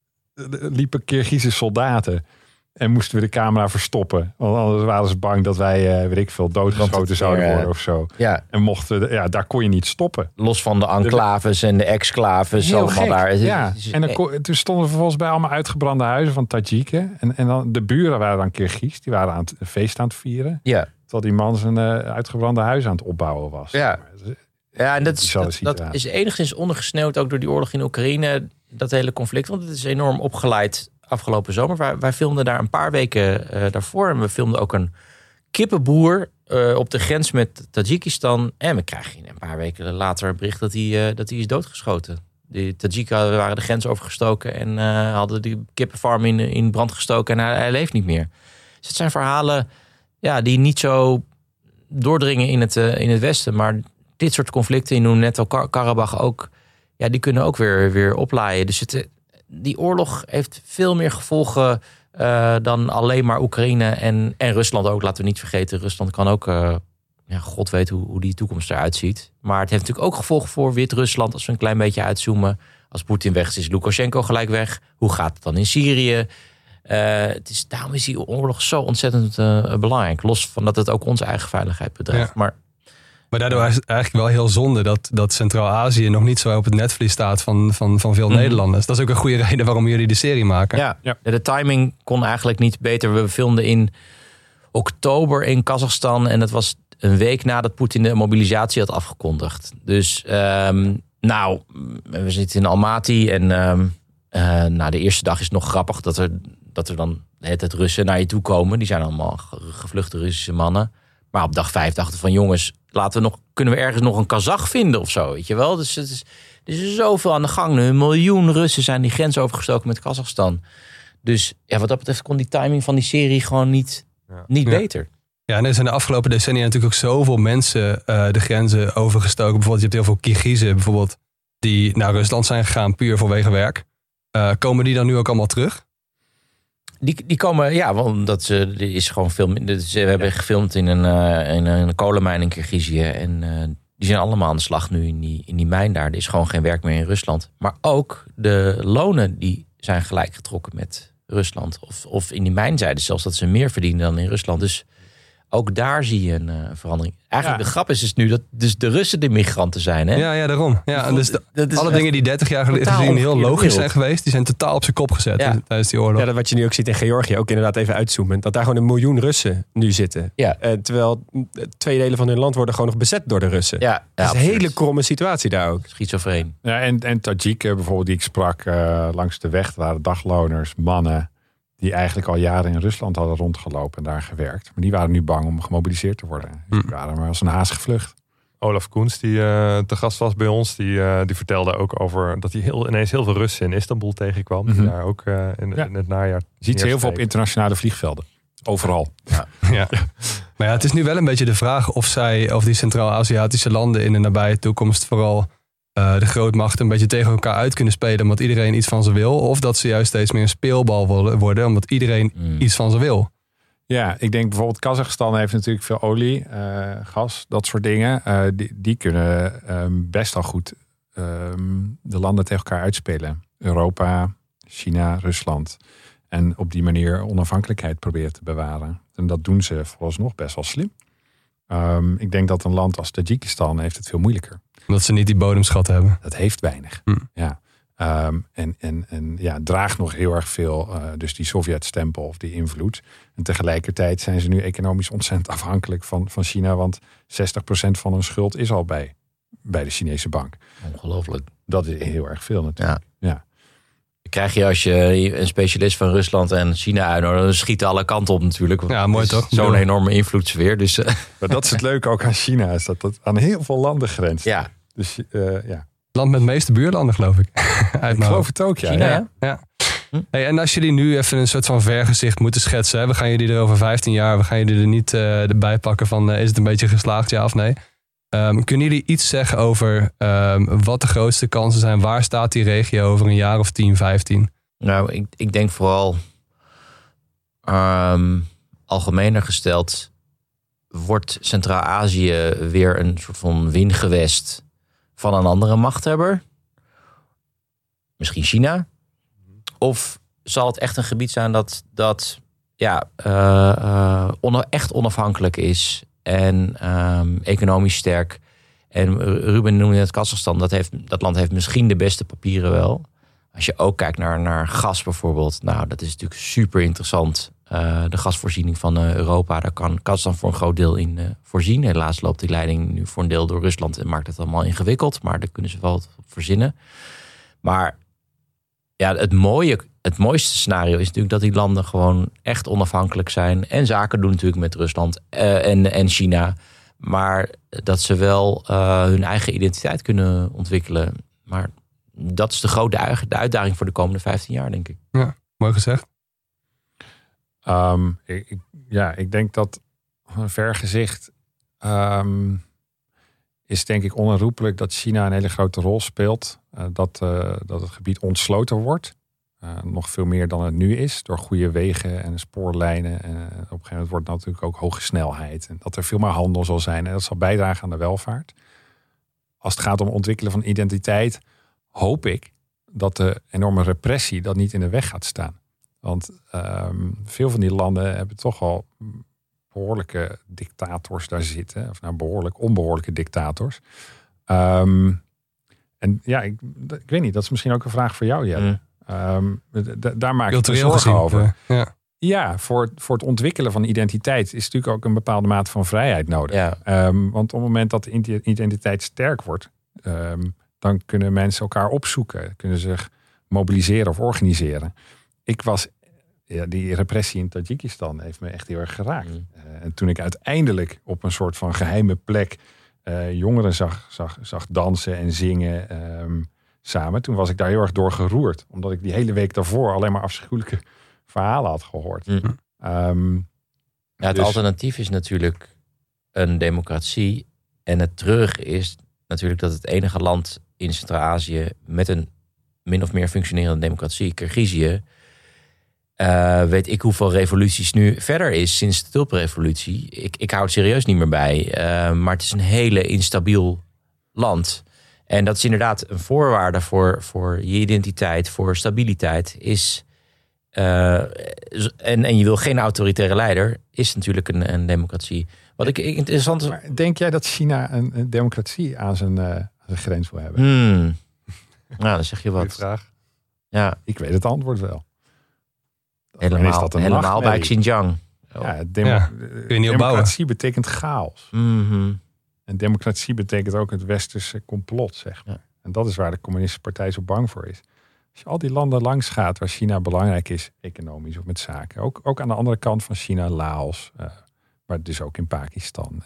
liepen Kirgizische soldaten. En moesten we de camera verstoppen. Want anders waren ze bang dat wij, uh, weet ik veel, doodgeschoten zouden worden of zo. Ja. En mochten, ja, daar kon je niet stoppen. Los van de enclaves de, en de exclaves. Heel allemaal gek. Daar. Ja. En dan kon, toen stonden we vervolgens bij allemaal uitgebrande huizen van Tajiken. En, en dan de buren waren dan Kirgiz. Die waren aan het een feest aan het vieren. Ja. Terwijl die man zijn uh, uitgebrande huis aan het opbouwen was. Ja, ja en dat is, dat, dat is enigszins ondergesneeuwd ook door die oorlog in Oekraïne. Dat hele conflict. Want het is enorm opgeleid afgelopen zomer. Wij, wij filmden daar een paar weken uh, daarvoor. En we filmden ook een kippenboer uh, op de grens met Tajikistan. En we krijgen een paar weken later een bericht dat hij, uh, dat hij is doodgeschoten. De Tajiken waren de grens overgestoken en uh, hadden die kippenfarm in, in brand gestoken. En hij, hij leeft niet meer. Dus het zijn verhalen ja, die niet zo doordringen in het, uh, in het Westen. Maar dit soort conflicten, je noemde net al Kar- Karabach ook, ja, die kunnen ook weer, weer oplaaien. Dus het, die oorlog heeft veel meer gevolgen uh, dan alleen maar Oekraïne en, en Rusland ook. Laten we niet vergeten, Rusland kan ook, uh, ja, god weet hoe, hoe die toekomst eruit ziet. Maar het heeft natuurlijk ook gevolgen voor Wit-Rusland. Als we een klein beetje uitzoomen. Als Poetin weg is, is Lukashenko gelijk weg. Hoe gaat het dan in Syrië? Uh, het is, daarom is die oorlog zo ontzettend uh, belangrijk. Los van dat het ook onze eigen veiligheid betreft. Ja. Maar Maar daardoor is het eigenlijk wel heel zonde dat, dat Centraal-Azië nog niet zo op het netvlies staat van, van, van veel mm-hmm. Nederlanders. Dat is ook een goede reden waarom jullie de serie maken. Ja, ja. De timing kon eigenlijk niet beter. We filmden in oktober in Kazachstan en dat was een week nadat Poetin de mobilisatie had afgekondigd. Dus um, nou, we zitten in Almaty en um, uh, nou, de eerste dag is nog grappig dat er, dat er dan het, het Russen naar je toe komen. Die zijn allemaal gevluchte Russische mannen. Maar op dag vijf dachten van jongens, laten we nog, kunnen we ergens nog een Kazach vinden of zo, weet je wel? Dus het is, er is zoveel aan de gang nu. Een miljoen Russen zijn die grens overgestoken met Kazachstan. Dus ja, wat dat betreft kon die timing van die serie gewoon niet, ja. niet ja. beter. Ja, en er zijn de afgelopen decennia natuurlijk ook zoveel mensen uh, de grenzen overgestoken. Bijvoorbeeld, je hebt heel veel Kirgizen bijvoorbeeld die naar Rusland zijn gegaan puur vanwege werk. Uh, komen die dan nu ook allemaal terug? Die, die komen, ja, want dat er is gewoon veel. Dus we hebben gefilmd in een, uh, in een kolenmijn in Kirgizië. En uh, die zijn allemaal aan de slag nu in die, in die mijn daar. Er is gewoon geen werk meer in Rusland. Maar ook de lonen die zijn gelijk getrokken met Rusland. Of, of in die mijn zeiden zelfs dat ze meer verdienen dan in Rusland. Dus ook daar zie je een uh, verandering. Eigenlijk ja. de grap is dus nu dat dus de Russen de migranten zijn. Hè? Ja, ja, daarom. Ja, en dus de, alle dingen die dertig jaar geleden heel logisch zijn geweest, die zijn totaal op zijn kop gezet ja. tijdens die oorlog. Ja, dat wat je nu ook ziet in Georgië, ook inderdaad even uitzoomen, dat daar gewoon een miljoen Russen nu zitten. Ja. Uh, terwijl twee delen van hun land worden gewoon nog bezet door de Russen. Ja, ja, dat is een hele kromme situatie daar ook. Schizofreen. Ja, en, en Tajiken bijvoorbeeld, die ik sprak uh, langs de weg, waren dagloners, mannen, die eigenlijk al jaren in Rusland hadden rondgelopen en daar gewerkt. Maar die waren nu bang om gemobiliseerd te worden. Dus die waren maar als een haas gevlucht. Olaf Koens, die uh, te gast was bij ons, die, uh, die vertelde ook over dat hij heel, ineens heel veel Russen in Istanbul tegenkwam. Mm-hmm. Die daar ook uh, in, ja. in het najaar. Je ziet ze heel veel op internationale vliegvelden. Overal. Ja. Ja. Maar ja, het is nu wel een beetje de vraag of zij, of die Centraal-Aziatische landen in de nabije toekomst vooral Uh, de grootmachten een beetje tegen elkaar uit kunnen spelen omdat iedereen iets van ze wil. Of dat ze juist steeds meer een speelbal worden omdat iedereen mm. iets van ze wil. Ja, ik denk bijvoorbeeld Kazachstan heeft natuurlijk veel olie, uh, gas, dat soort dingen. Uh, die, die kunnen um, best al goed um, de landen tegen elkaar uitspelen. Europa, China, Rusland. En op die manier onafhankelijkheid proberen te bewaren. En dat doen ze vooralsnog best wel slim. Um, ik denk dat een land als Tajikistan heeft het veel moeilijker. Omdat ze niet die bodemschat hebben. Dat heeft weinig. Hm. Ja. Um, en en, en ja, draagt nog heel erg veel, uh, dus die Sovjet-stempel of die invloed. En tegelijkertijd zijn ze nu economisch ontzettend afhankelijk van, van China. Want zestig procent van hun schuld is al bij, bij de Chinese bank. Ongelooflijk. Dat is heel erg veel natuurlijk. Ja. Ja. Krijg je als je een specialist van Rusland en China uitnodigt, dan schieten alle kanten op natuurlijk. Ja, mooi toch? Zo'n ja. enorme invloedssfeer. Dus, uh. Maar dat is het leuke ook aan China, is dat het aan heel veel landen grenst. Ja. Dus uh, ja. Land met de meeste buurlanden, geloof ik. ik geloof het ook, ja. China, ja. ja. Hm? Hey, en als jullie nu even een soort van vergezicht moeten schetsen, hè? We gaan jullie er over vijftien jaar, we gaan jullie er niet uh, erbij pakken van uh, is het een beetje geslaagd, ja of nee? Um, kunnen jullie iets zeggen over um, wat de grootste kansen zijn? Waar staat die regio over een jaar of tien, vijftien? Nou, ik, ik denk vooral um, algemener gesteld, wordt Centraal-Azië weer een soort van wingewest van een andere machthebber? Misschien China? Of zal het echt een gebied zijn dat, dat ja, uh, uh, on- echt onafhankelijk is en um, economisch sterk? En Ruben noemde het Kazachstan, dat, heeft, dat land heeft misschien de beste papieren wel. Als je ook kijkt naar, naar gas bijvoorbeeld, nou, dat is natuurlijk super interessant. Uh, de gasvoorziening van uh, Europa, daar kan Kazachstan voor een groot deel in uh, voorzien. Helaas loopt die leiding nu voor een deel door Rusland en maakt het allemaal ingewikkeld. Maar daar kunnen ze wel wat op verzinnen. Maar ja, het, mooie, het mooiste scenario is natuurlijk dat die landen gewoon echt onafhankelijk zijn. En zaken doen natuurlijk met Rusland uh, en, en China. Maar dat ze wel uh, hun eigen identiteit kunnen ontwikkelen. Maar dat is de grote de uitdaging voor de komende vijftien jaar, denk ik. Ja, mooi gezegd. Um, ik, ja, ik denk dat een vergezicht um, is denk ik onherroepelijk dat China een hele grote rol speelt. Uh, dat, uh, dat het gebied ontsloten wordt. Uh, nog veel meer dan het nu is. Door goede wegen en spoorlijnen. En uh, op een gegeven moment wordt het natuurlijk ook hoge snelheid. En dat er veel meer handel zal zijn. En dat zal bijdragen aan de welvaart. Als het gaat om ontwikkelen van identiteit, hoop ik dat de enorme repressie dat niet in de weg gaat staan. Want um, veel van die landen hebben toch al behoorlijke dictators daar zitten. Of nou, behoorlijk onbehoorlijke dictators. Um, en ja, ik, ik weet niet, dat is misschien ook een vraag voor jou, Jelle. Mm. Um, d- daar maak ik me zorgen gezien, over. Ja, ja voor, voor het ontwikkelen van identiteit is natuurlijk ook een bepaalde mate van vrijheid nodig. Ja. Um, want op het moment dat de identiteit sterk wordt, um, dan kunnen mensen elkaar opzoeken. Kunnen zich mobiliseren of organiseren. Ik was, ja, die repressie in Tajikistan heeft me echt heel erg geraakt. Mm. Uh, en toen ik uiteindelijk op een soort van geheime plek uh, jongeren zag, zag, zag dansen en zingen um, samen. Toen was ik daar heel erg door geroerd. Omdat ik die hele week daarvoor alleen maar afschuwelijke verhalen had gehoord. Mm. Um, ja, het dus alternatief is natuurlijk een democratie. En het treurige is natuurlijk dat het enige land in Centraal-Azië met een min of meer functionerende democratie, Kirgizië, Uh, weet ik hoeveel revoluties nu verder is sinds de tulpenrevolutie. Ik, ik hou het serieus niet meer bij. Uh, maar het is een hele instabiel land. En dat is inderdaad een voorwaarde voor, voor je identiteit, voor stabiliteit. Is Uh, en, en je wil geen autoritaire leider, is natuurlijk een, een democratie. Wat ik interessant is. Maar denk jij dat China een, een democratie aan zijn, uh, aan zijn grens wil hebben? Hmm. Nou, dan zeg je wat. Vraag. Ja. Ik weet het antwoord wel. Helemaal, is dat een helemaal bij Xinjiang. Oh. Ja, demo- ja, kun je niet democratie betekent chaos. Mm-hmm. En democratie betekent ook het westerse complot, zeg maar. Ja. En dat is waar de communistische partij zo bang voor is. Als je al die landen langs gaat waar China belangrijk is, economisch of met zaken. Ook, ook aan de andere kant van China, Laos, uh, maar dus ook in Pakistan.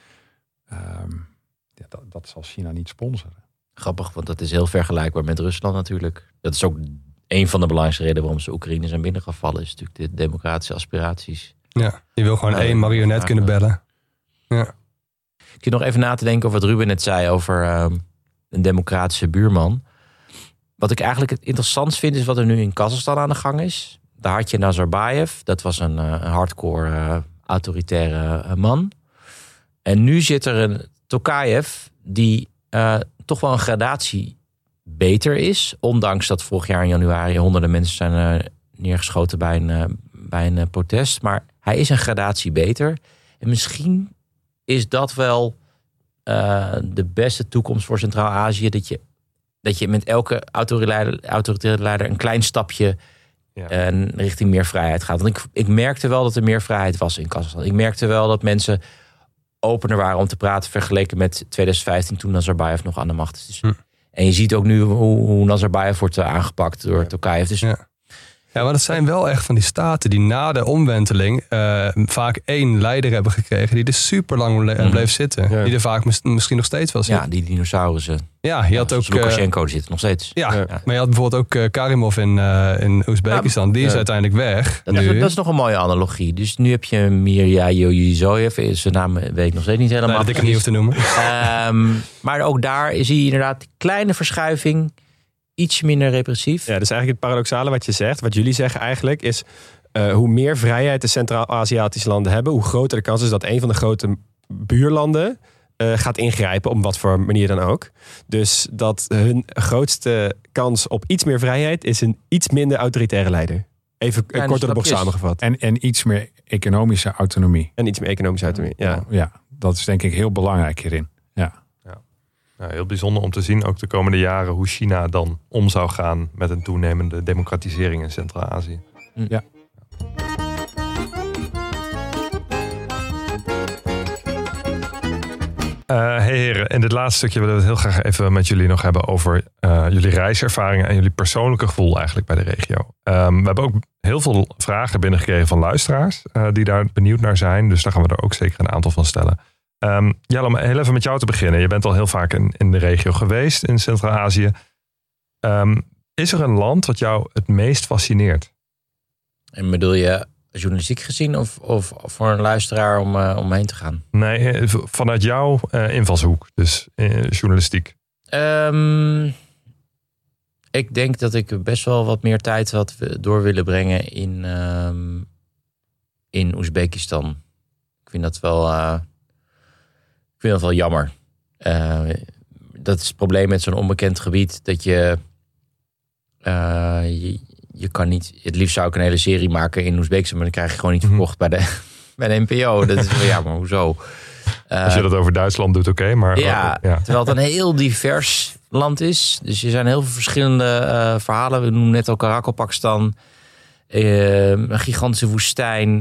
Um, ja, dat, dat zal China niet sponsoren. Grappig, want dat is heel vergelijkbaar met Rusland natuurlijk. Dat is ook een van de belangrijkste redenen waarom ze Oekraïne zijn binnengevallen. Is natuurlijk de democratische aspiraties. Ja, je wil gewoon uh, één marionet kunnen bellen. Ja. Ik zit nog even na te denken over wat Ruben net zei over uh, een democratische buurman. Wat ik eigenlijk het interessantst vind is wat er nu in Kazachstan aan de gang is. Daar had je Nazarbayev. Dat was een, uh, een hardcore uh, autoritaire uh, man. En nu zit er een Tokayev die uh, toch wel een gradatie beter is. Ondanks dat vorig jaar in januari honderden mensen zijn uh, neergeschoten bij een, uh, bij een uh, protest. Maar hij is een gradatie beter. En misschien is dat wel uh, de beste toekomst voor Centraal-Azië. Dat je, dat je met elke autoritaire leider een klein stapje ja. uh, richting meer vrijheid gaat. Want ik, ik merkte wel dat er meer vrijheid was in Kazachstan. Ik merkte wel dat mensen opener waren om te praten vergeleken met twintig vijftien toen Nazarbayev nog aan de macht is. Dus, hm. En je ziet ook nu hoe, hoe Nazarbayev wordt aangepakt door ja. Tokayev. Dus ja. Ja, maar dat zijn wel echt van die staten die na de omwenteling uh, vaak één leider hebben gekregen die er super lang ble- mm. bleef zitten. Ja. Die er vaak mis- misschien nog steeds wel zit. Ja, die dinosaurussen. Ja, je had ja, ook Lukashenko, die zit nog steeds. Ja, ja, maar je had bijvoorbeeld ook uh, Karimov in, uh, in Oezbekistan. Ja, die is ja. uiteindelijk weg. Dat is, dat is nog een mooie analogie. Dus nu heb je Mirja Yoyizoyev. Zijn naam weet ik nog steeds niet helemaal. Nee, dat ik het niet hoef te noemen. um, maar ook daar zie je inderdaad die kleine verschuiving. Iets minder repressief. Ja, dus eigenlijk het paradoxale wat je zegt, wat jullie zeggen eigenlijk, is uh, hoe meer vrijheid de Centraal-Aziatische landen hebben, hoe groter de kans is dat een van de grote buurlanden uh, gaat ingrijpen, op wat voor manier dan ook. Dus dat hun grootste kans op iets meer vrijheid is een iets minder autoritaire leider. Even ja, kort door de bocht samengevat. En, en iets meer economische autonomie. En iets meer economische autonomie, ja. Ja, dat is denk ik heel belangrijk hierin. Ja. Nou, heel bijzonder om te zien, ook de komende jaren, hoe China dan om zou gaan met een toenemende democratisering in Centraal-Azië. Ja. Uh, hey heren, in dit laatste stukje willen we het heel graag even met jullie nog hebben over uh, jullie reiservaringen en jullie persoonlijke gevoel eigenlijk bij de regio. Um, we hebben ook heel veel vragen binnengekregen van luisteraars uh, die daar benieuwd naar zijn. Dus daar gaan we er ook zeker een aantal van stellen. Um, Jelle, om heel even met jou te beginnen. Je bent al heel vaak in, in de regio geweest in Centraal-Azië. Um, is er een land wat jou het meest fascineert? En bedoel je journalistiek gezien of, of voor een luisteraar om uh, omheen te gaan? Nee, vanuit jouw uh, invalshoek, dus uh, journalistiek. Um, ik denk dat ik best wel wat meer tijd had door willen brengen in, um, in Oezbekistan. Ik vind dat wel... Uh, Ik vind dat wel jammer. Uh, dat is het probleem met zo'n onbekend gebied. Dat je, uh, je... Je kan niet... Het liefst zou ik een hele serie maken in Oezbekistan, maar dan krijg je gewoon niet verkocht bij de, bij de N P O. Dat is wel jammer. Hoezo? Uh, Als je dat over Duitsland doet, oké. Okay, maar ja, ja, terwijl het een heel divers land is. Dus er zijn heel veel verschillende uh, verhalen. We noemen net al Karakalpakstan. Uh, een gigantische woestijn.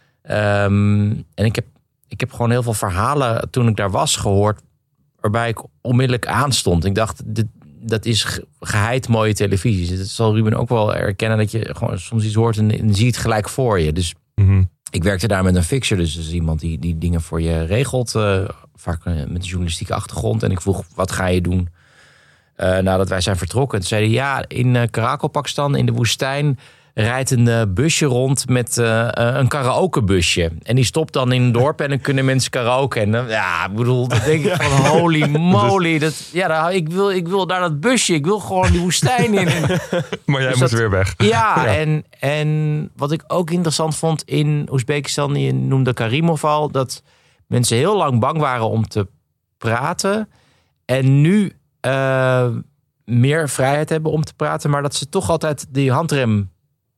Um, en ik heb Ik heb gewoon heel veel verhalen toen ik daar was gehoord, waarbij ik onmiddellijk aanstond. Ik dacht, dit, dat is geheid mooie televisie. Dat zal Ruben ook wel erkennen, dat je gewoon soms iets hoort en, en zie het gelijk voor je. Dus mm-hmm. ik werkte daar met een fixer, dus dat is iemand die, die dingen voor je regelt. Uh, vaak met een journalistieke achtergrond. En ik vroeg, wat ga je doen uh, nadat wij zijn vertrokken? En toen zeiden ja, in uh, Karakalpakstan, in de woestijn, rijdt een uh, busje rond met uh, uh, een karaokebusje. En die stopt dan in een dorp en dan kunnen mensen karaoke. En dan, ja, ik bedoel, dan denk ik van holy moly. Dat, ja, dan, ik, wil, ik wil daar dat busje. Ik wil gewoon die woestijn in. En, maar jij dus moet dat, weer weg. Ja, ja. En, en wat ik ook interessant vond in Oezbekistan, je noemde Karimov al, dat mensen heel lang bang waren om te praten. En nu uh, meer vrijheid hebben om te praten. Maar dat ze toch altijd die handrem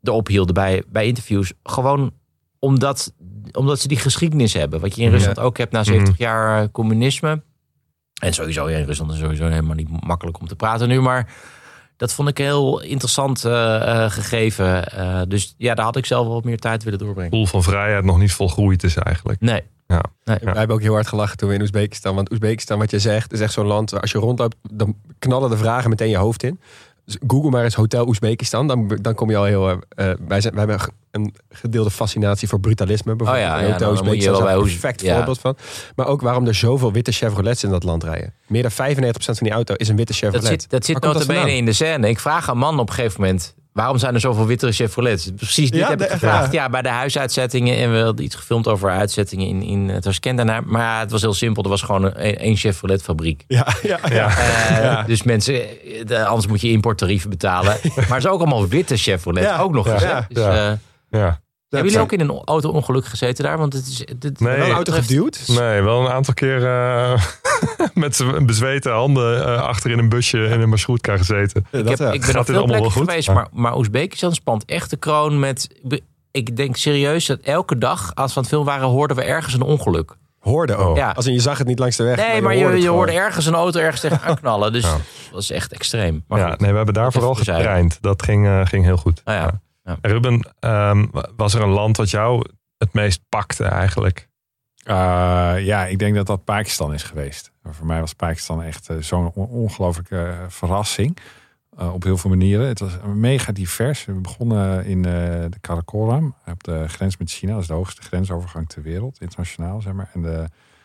erop hielden bij, bij interviews. Gewoon omdat, omdat ze die geschiedenis hebben. Wat je in Rusland ja. ook hebt na zeventig mm-hmm. jaar communisme. En sowieso, ja, in Rusland is sowieso helemaal niet makkelijk om te praten nu. Maar dat vond ik een heel interessant uh, uh, gegeven. Uh, dus ja, daar had ik zelf wel wat meer tijd willen doorbrengen. Gevoel van vrijheid nog niet volgroeid is eigenlijk. Nee. Ja. nee. Wij hebben ook heel hard gelachen toen we in Oezbekistan. Want Oezbekistan, wat je zegt, is echt zo'n land waar als je rondloopt, dan knallen de vragen meteen je hoofd in. Dus Google maar eens Hotel Oezbekistan. Dan, dan kom je al heel... Uh, wij, zijn, wij hebben een gedeelde fascinatie voor brutalisme. Bijvoorbeeld. Oh ja, ja, Hotel Oezbekistan is een perfect ja. voorbeeld van. Maar ook waarom er zoveel witte Chevrolets in dat land rijden. Meer dan vijfennegentig procent van die auto is een witte Chevrolet. Dat zit, dat zit notabene in de scène. Ik vraag een man op een gegeven moment... waarom zijn er zoveel witte Chevrolets? Precies dit ja, heb ik gevraagd. Ja. ja, bij de huisuitzettingen. En we hadden iets gefilmd over uitzettingen in, in Tashkent daarna. Maar ja, het was heel simpel. Er was gewoon een, één Chevrolet fabriek. Ja, ja, ja. Uh, ja. Dus mensen... De, anders moet je importtarieven betalen. Maar het is ook allemaal witte Chevrolet. Ja. Ook nog eens. Ja. Dus, uh, ja. ja. Hebben jullie ook in een auto-ongeluk gezeten daar? Want het is het, nee, wel een auto geduwd? Nee, wel een aantal keer uh, met zijn bezweten handen uh, achter in een busje in een marshrutka gezeten. Ik, heb, ik ben op veel plekken geweest, maar, maar Oezbekistan spant echt de kroon met... Ik denk serieus dat elke dag, als we aan het film waren, hoorden we ergens een ongeluk. Hoorde ook? Ja. Als in je zag het niet langs de weg. Nee, maar je, maar je, hoorde, je hoorde ergens een auto ergens tegenaan knallen. Dus ja. dat was echt extreem. Maar ja, nee, we hebben daar vooral getraind. Dat ging, uh, ging heel goed. Ah, ja. Ja. Ja. Ruben, um, was er een land wat jou het meest pakte eigenlijk? Uh, ja, ik denk dat dat Pakistan is geweest. Voor mij was Pakistan echt uh, zo'n on- ongelooflijke uh, verrassing. Uh, op heel veel manieren. Het was mega divers. We begonnen in uh, de Karakoram, op de grens met China. Dat is de hoogste grensovergang ter wereld, internationaal zeg maar. En de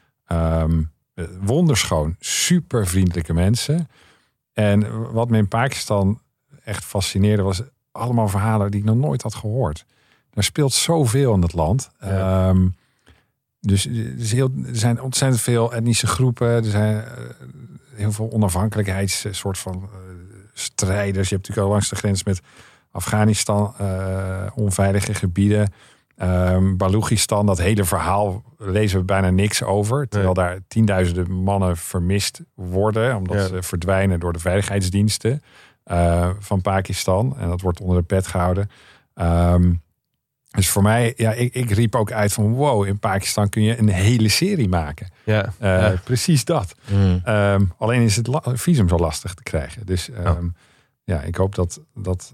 um, wonderschoon, super vriendelijke mensen. En wat me in Pakistan echt fascineerde was allemaal verhalen die ik nog nooit had gehoord. Er speelt zoveel in het land. Ja. Um, dus er, is heel, er zijn ontzettend veel etnische groepen. Er zijn uh, heel veel onafhankelijkheids soort van uh, strijders. Je hebt natuurlijk al langs de grens met Afghanistan uh, onveilige gebieden. Um, Balochistan, dat hele verhaal lezen we bijna niks over. Terwijl nee. daar tienduizenden mannen vermist worden. Omdat ja. ze verdwijnen door de veiligheidsdiensten. Uh, van Pakistan. En dat wordt onder de pet gehouden. Um, dus voor mij, ja, ik, ik riep ook uit van wow, in Pakistan kun je een hele serie maken. Ja. Uh, ja. Precies dat. Mm. Um, alleen is het la- visum zo lastig te krijgen. Dus um, oh. ja, ik hoop dat, dat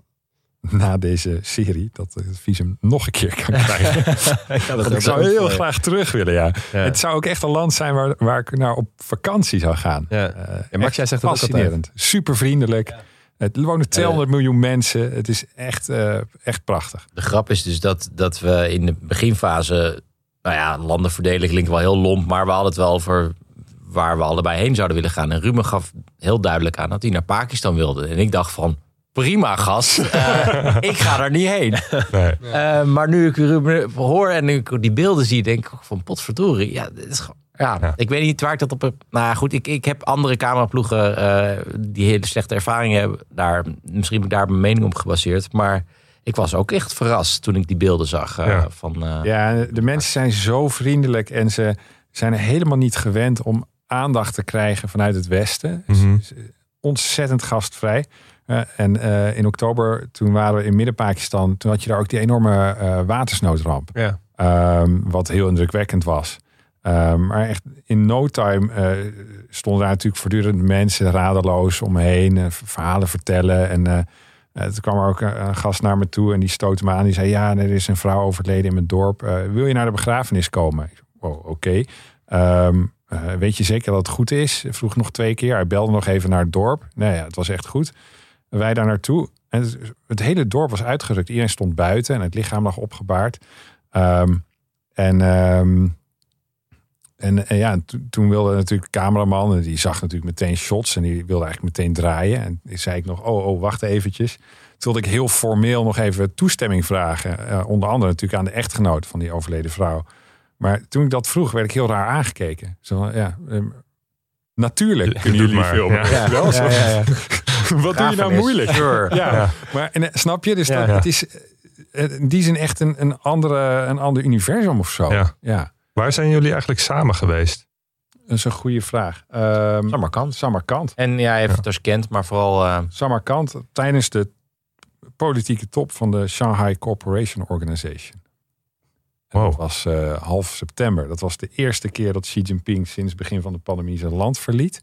na deze serie dat het visum nog een keer kan krijgen. ja, dat ik zou heel mooi. graag terug willen, ja. ja. Het zou ook echt een land zijn waar, waar ik nou op vakantie zou gaan. Ja. Uh, en Max, jij zegt dat fascinerend. Super vriendelijk. Ja. Het wonen tweehonderd miljoen mensen. Het is echt, uh, echt prachtig. De grap is dus dat, dat we in de beginfase... Nou ja, landenverdeling klinkt wel heel lomp... maar we hadden het wel over waar we allebei heen zouden willen gaan. En Ruben gaf heel duidelijk aan dat hij naar Pakistan wilde. En ik dacht van, prima gast. Uh, ik ga er niet heen. Nee. Uh, maar nu ik Ruben hoor en nu ik die beelden zie... denk ik van potverdorie. Ja, dit is gewoon... Ja, ja, ik weet niet waar ik dat op heb. Nou goed, ik, ik heb andere cameraploegen uh, die hele slechte ervaringen hebben. Daar, misschien heb ik daar mijn mening op gebaseerd. Maar ik was ook echt verrast toen ik die beelden zag. Uh, ja. Van, uh, ja, de mensen zijn zo vriendelijk en ze zijn er helemaal niet gewend om aandacht te krijgen vanuit het Westen. Mm-hmm. Ontzettend gastvrij. Uh, en uh, in oktober, toen waren we in Midden-Pakistan, toen had je daar ook die enorme uh, watersnoodramp. Ja. Um, wat heel indrukwekkend was. Uh, maar echt in no time uh, stonden daar natuurlijk voortdurend mensen radeloos omheen, uh, verhalen vertellen. En uh, uh, toen kwam er ook een, een gast naar me toe en die stootte me aan. Die zei, ja, er is een vrouw overleden in mijn dorp. Uh, wil je naar de begrafenis komen? Wow, oké. Okay. Um, uh, weet je zeker dat het goed is? Vroeg nog twee keer. Hij belde nog even naar het dorp. Nee, ja, het was echt goed. Wij daar naartoe. En het, het hele dorp was uitgerukt. Iedereen stond buiten en het lichaam lag opgebaard. Um, en... Um, En, en ja, to, toen wilde natuurlijk de cameraman, en die zag natuurlijk meteen shots en die wilde eigenlijk meteen draaien. En die zei ik nog, oh, oh, wacht eventjes. Toen wilde ik heel formeel nog even toestemming vragen. Uh, onder andere natuurlijk aan de echtgenoot van die overleden vrouw. Maar toen ik dat vroeg, werd ik heel raar aangekeken. Zo, ja, um, natuurlijk ja, kunnen jullie maar. filmen. Ja. Ja. Wel, ja, ja, ja. Wat doe je nou moeilijk? Sure. Ja. Ja. Maar en, snap je? Dus ja, dat, ja. het is in die zin echt een, een, andere, een ander universum of zo. Ja. Ja. Waar zijn jullie eigenlijk samen geweest? Dat is een goede vraag. Um, Samarkand. Samarkand. En ja, even ja. Tashkent, maar vooral... Uh... Samarkand, tijdens de politieke top van de Shanghai Cooperation Organization. En Wow. Dat was uh, half september. Dat was de eerste keer dat Xi Jinping sinds het begin van de pandemie zijn land verliet.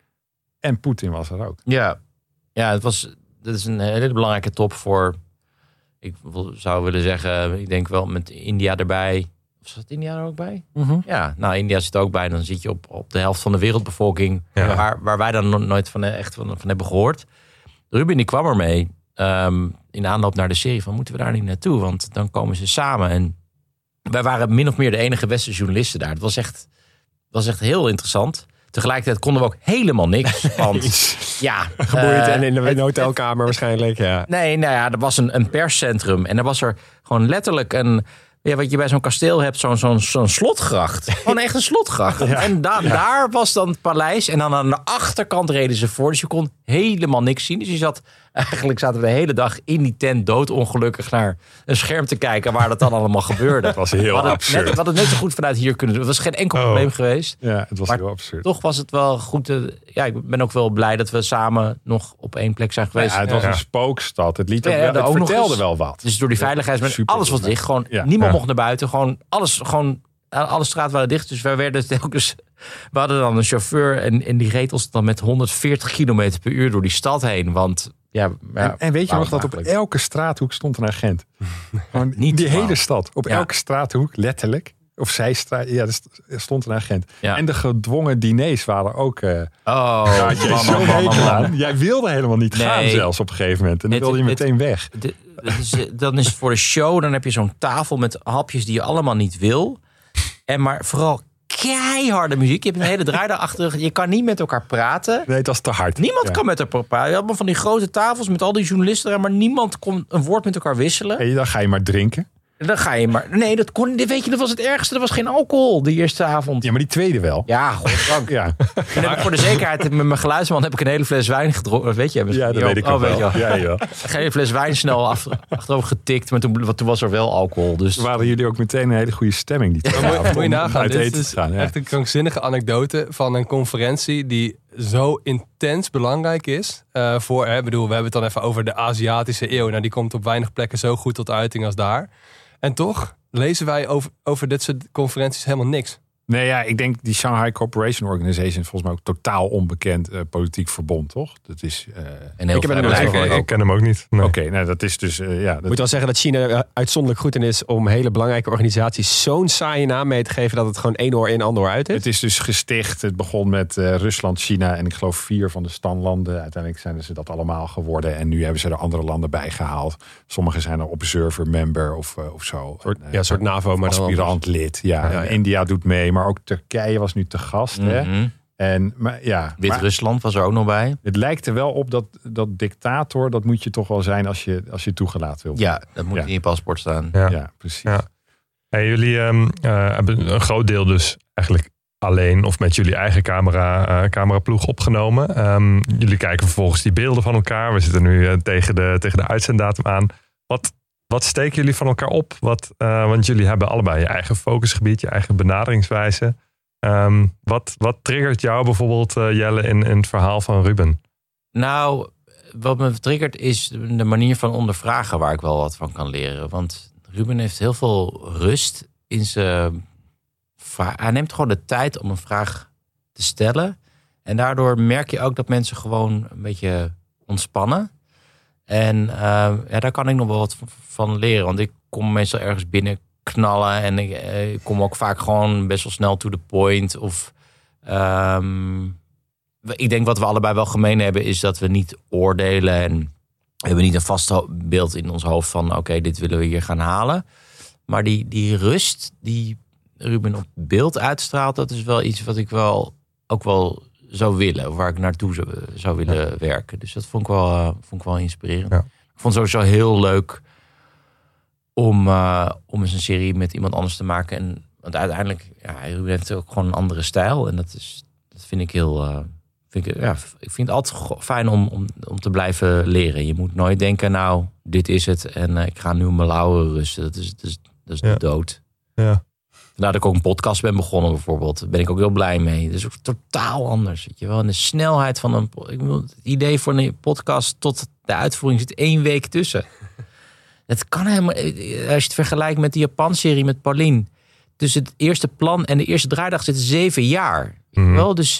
En Poetin was er ook. Ja, ja het was, dat is een hele belangrijke top voor, ik zou willen zeggen, ik denk wel met India erbij. Of zat India er ook bij? Mm-hmm. Ja, nou India zit er ook bij. Dan zit je op, op de helft van de wereldbevolking, Ja. waar, waar wij dan no- nooit van, echt van, van hebben gehoord. Ruben die kwam ermee um, in aanloop naar de serie van moeten we daar niet naartoe? Want dan komen ze samen. En wij waren min of meer de enige westerse journalisten daar. Het was echt, was echt heel interessant. Tegelijkertijd konden we ook helemaal niks. Want ja, Geboeid uh, en in de het- hotelkamer waarschijnlijk. Ja. Nee, nou ja, er was een, een perscentrum. En er was er gewoon letterlijk een, ja, wat je bij zo'n kasteel hebt, zo'n zo'n zo'n slotgracht. Gewoon echt een slotgracht. En da- daar was dan het paleis. En dan aan de achterkant reden ze voor. Dus je kon helemaal niks zien. Dus je zat, eigenlijk zaten we de hele dag in die tent doodongelukkig naar een scherm te kijken waar dat dan allemaal gebeurde. Dat was heel we hadden absurd. Net, we hadden het net zo goed vanuit hier kunnen doen. Het was geen enkel Oh. probleem geweest. Ja, het was Maar heel absurd. Toch was het wel goed. Te, ja, ik ben ook wel blij dat we samen nog op één plek zijn geweest. Ja, het was Ja. een spookstad. Het, liet Ja, ook ja, wel, daar het ook nog vertelde eens. wel wat. Dus door die veiligheidsmensen, Super alles was goed. dicht. Gewoon, Ja. niemand Ja. mocht naar buiten. Gewoon alles, gewoon, alle straten waren dicht. Dus wij werden telkens, we hadden dan een chauffeur en, en die reed ons dan met honderdveertig kilometer per uur door die stad heen. Want ja, ja En, en weet je waarom nog dat op eigenlijk? elke straathoek stond een agent? Gewoon Niet die normaal. hele stad. Op Ja. elke straathoek, letterlijk. Of zijstraat, ja, er st- er stond een agent. Ja. En de gedwongen diners waren ook... Uh, Oh, daar had jij man, zo'n man, man, hekel man. aan. Jij wilde helemaal niet gaan Nee. zelfs op een gegeven moment. En dan Het- wilde je het- meteen weg. De- het is, dan is het voor de show, dan heb je zo'n tafel met hapjes die je allemaal niet wil. En maar vooral keiharde muziek. Je hebt een hele draai daarachter. Je kan niet met elkaar praten. Nee, het was te hard. Niemand Ja. kan met elkaar praten. Je had allemaal van die grote tafels met al die journalisten er, maar niemand kon een woord met elkaar wisselen. Hey, dan ga je maar drinken. En dan ga je maar. Nee, dat kon. Weet je, dat was het ergste. Er was geen alcohol die eerste avond. Ja, maar die tweede wel. Ja, goddank. Ja, En dan heb ik voor de zekerheid met mijn geluidsman heb ik een hele fles wijn gedronken. Weet je? ja dat Jo, weet ik oh, ook weet wel. je Ja, ja. Een hele fles wijn snel af, achterover getikt. Maar toen, want toen was er wel alcohol. Dus Toen waren jullie ook meteen een hele goede stemming. Die Maar moet, moet je nagaan, uit dit eten is te gaan. Ja. echt een krankzinnige anekdote van een conferentie die zo intens belangrijk is. Uh, voor, hè, bedoel, we hebben het dan even over de Aziatische eeuw. Nou, die komt op weinig plekken zo goed tot uiting als daar. En toch lezen wij over, over dit soort conferenties helemaal niks. Nee, ja, ik denk die Shanghai Cooperation Organization is volgens mij ook totaal onbekend uh, politiek verbond, toch? Dat is. Uh... En heel Ik heb er veel- nooit Ik, van ik, gehoord. ik ken hem ook niet. Nee. Oké, nou dat is dus. Uh, ja, dat... Ik moet wel zeggen dat China er uitzonderlijk goed in is om hele belangrijke organisaties zo'n saaie naam mee te geven dat het gewoon één oor in, ander oor uit is. Het is dus gesticht. Het begon met uh, Rusland, China en ik geloof vier van de stamlanden. Uiteindelijk zijn ze dat allemaal geworden. En nu hebben ze er andere landen bij gehaald. Sommige zijn er observer member of, uh, of zo. Een soort, En, uh, ja, een soort NAVO, maar dan aspirant lid. Ja, Ja, ja. En India doet mee, maar ook Turkije was nu te gast. Hè? Mhm. En maar, ja, maar Wit-Rusland was er ook nog bij. het lijkt er wel op dat, dat dictator, dat moet je toch wel zijn als je, als je toegelaten wil. Ja, dat moet Ja. in je paspoort staan. Ja. Ja, precies. Ja. Hey, jullie um, uh, hebben een groot deel dus eigenlijk alleen of met jullie eigen camera, uh, cameraploeg opgenomen. Um, jullie kijken vervolgens die beelden van elkaar. We zitten nu uh, tegen, de, tegen de uitzenddatum aan. Wat, wat steken jullie van elkaar op? Wat, uh, want jullie hebben allebei je eigen focusgebied, je eigen benaderingswijze. Um, wat, wat triggert jou bijvoorbeeld, uh, Jelle, in, in het verhaal van Ruben? Nou, wat me triggert is de manier van ondervragen waar ik wel wat van kan leren. Want Ruben heeft heel veel rust in zijn vraag. Hij neemt gewoon de tijd om een vraag te stellen. En daardoor merk je ook dat mensen gewoon een beetje ontspannen. En uh, ja, daar kan ik nog wel wat van leren. Want ik kom meestal ergens binnen knallen. En ik, ik kom ook vaak gewoon best wel snel to the point. Of um, ik denk wat we allebei wel gemeen hebben is dat we niet oordelen. En we hebben niet een vast beeld in ons hoofd van oké, okay, dit willen we hier gaan halen. Maar die, die rust die Ruben op beeld uitstraalt, dat is wel iets wat ik wel ook wel zou willen. Of waar ik naartoe zou, zou willen ja. werken. Dus dat vond ik wel, uh, vond ik wel inspirerend. Ja. Ik vond het sowieso heel leuk om, uh, om eens een serie met iemand anders te maken. En, want uiteindelijk, ja, Ruben heeft ook gewoon een andere stijl. En dat, is, dat vind ik heel... Uh, vind ik, ja, ik vind het altijd fijn om, om, om te blijven leren. Je moet nooit denken, nou, dit is het. En uh, ik ga nu op mijn lauwen rusten. Dat is, dat is, dat is ja. de dood. Ja. Vandaar dat ik ook een podcast ben begonnen bijvoorbeeld. Daar ben ik ook heel blij mee. Dus ook totaal anders. Weet je wel. En de snelheid van een... Ik bedoel, het idee voor een podcast tot de uitvoering zit één week tussen. Het kan helemaal... Als je het vergelijkt met die Japan-serie met Pauline. Tussen het eerste plan en de eerste draaidag zitten zeven jaar. Mm-hmm. Wel, dus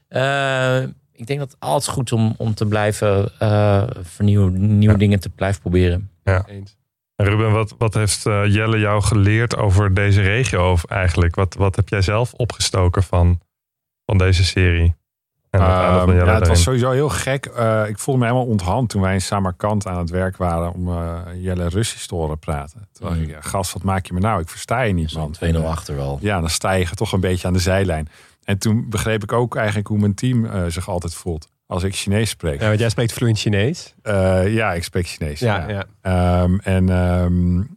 uh, ik denk dat het altijd goed is om, om te blijven uh, vernieuwen, nieuwe ja. dingen te blijven proberen. Ja. Eens. Ruben, wat, wat heeft uh, Jelle jou geleerd over deze regio of eigenlijk? Wat, wat heb jij zelf opgestoken van, van deze serie? En um, van Jelle ja, het was sowieso heel gek. Uh, ik voelde me helemaal onthand toen wij in Samarkand aan het werk waren om uh, Jelle Russisch te horen praten. Toen dacht mm. ik, ja, gast, wat maak je me nou? Ik versta je niet, man. twee nul achter wel. Ja, dan sta je toch een beetje aan de zijlijn. En toen begreep ik ook eigenlijk hoe mijn team uh, zich altijd voelt. Als ik Chinees spreek. Ja, want jij spreekt vloeiend Chinees. Uh, ja, ik spreek Chinees. Ja, ja. ja. Um, en um,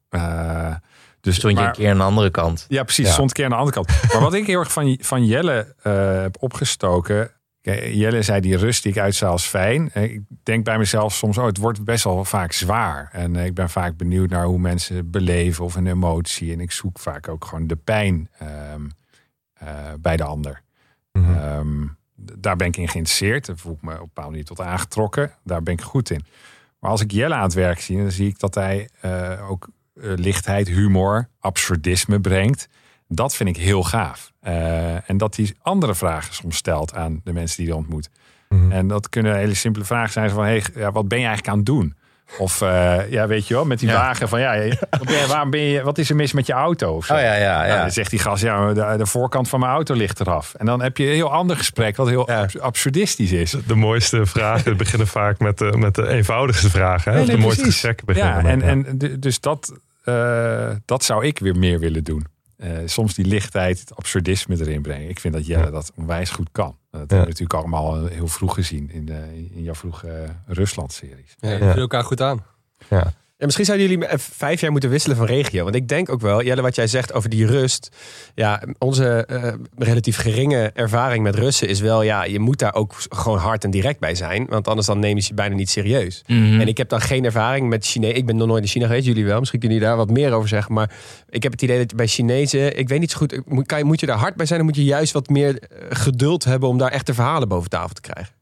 uh, dus stond je maar, een keer aan de andere kant. Ja, precies. Ja. Stond een keer aan de andere kant. Maar wat ik heel erg van, van Jelle uh, heb opgestoken. Kijk, Jelle zei die rust die ik uitstraal is fijn. Ik denk bij mezelf soms, oh, het wordt best wel vaak zwaar. En uh, ik ben vaak benieuwd naar hoe mensen beleven of een emotie. En ik zoek vaak ook gewoon de pijn um, uh, bij de ander. Mm-hmm. Um, Daar ben ik in geïnteresseerd. Daar voel ik me op een bepaalde manier tot aangetrokken. Daar ben ik goed in. Maar als ik Jelle aan het werk zie, dan zie ik dat hij uh, ook uh, lichtheid, humor, absurdisme brengt. Dat vind ik heel gaaf. Uh, en dat hij andere vragen soms stelt aan de mensen die hij ontmoet. Mm-hmm. En dat kunnen hele simpele vragen zijn. Van, hey, ja, wat ben je eigenlijk aan het doen? Of uh, ja, weet je wel, met die ja. wagen van ja, wat, ben je, waarom ben je, wat is er mis met je auto? Of zo? Oh ja, ja, ja. Nou, dan zegt die gast, ja, de, de voorkant van mijn auto ligt eraf. En dan heb je een heel ander gesprek, wat heel ja. absurdistisch is. De mooiste vragen beginnen vaak met de, met de eenvoudigste vragen. Hè? Nee, nee, de mooiste gesprekken beginnen. Ja, en, ja. en dus dat, uh, dat zou ik weer meer willen doen. Uh, soms die lichtheid, het absurdisme erin brengen. Ik vind dat Jelle ja. dat onwijs goed kan. Dat ja. hebben we natuurlijk allemaal heel vroeg gezien in, de, in jouw vroege uh, Rusland-series. Ja, die vullen elkaar goed aan. Ja. Ja, misschien zouden jullie vijf jaar moeten wisselen van regio. Want ik denk ook wel, Jelle, wat jij zegt over die rust. Ja, onze uh, relatief geringe ervaring met Russen is wel, ja, je moet daar ook gewoon hard en direct bij zijn. Want anders dan nemen ze je bijna niet serieus. Mm-hmm. En ik heb dan geen ervaring met Chinees. Ik ben nog nooit in China geweest, jullie wel. Misschien kunnen jullie daar wat meer over zeggen. Maar ik heb het idee dat je bij Chinezen, ik weet niet zo goed, moet, kan je, moet je daar hard bij zijn? Dan moet je juist wat meer geduld hebben om daar echte verhalen boven tafel te krijgen.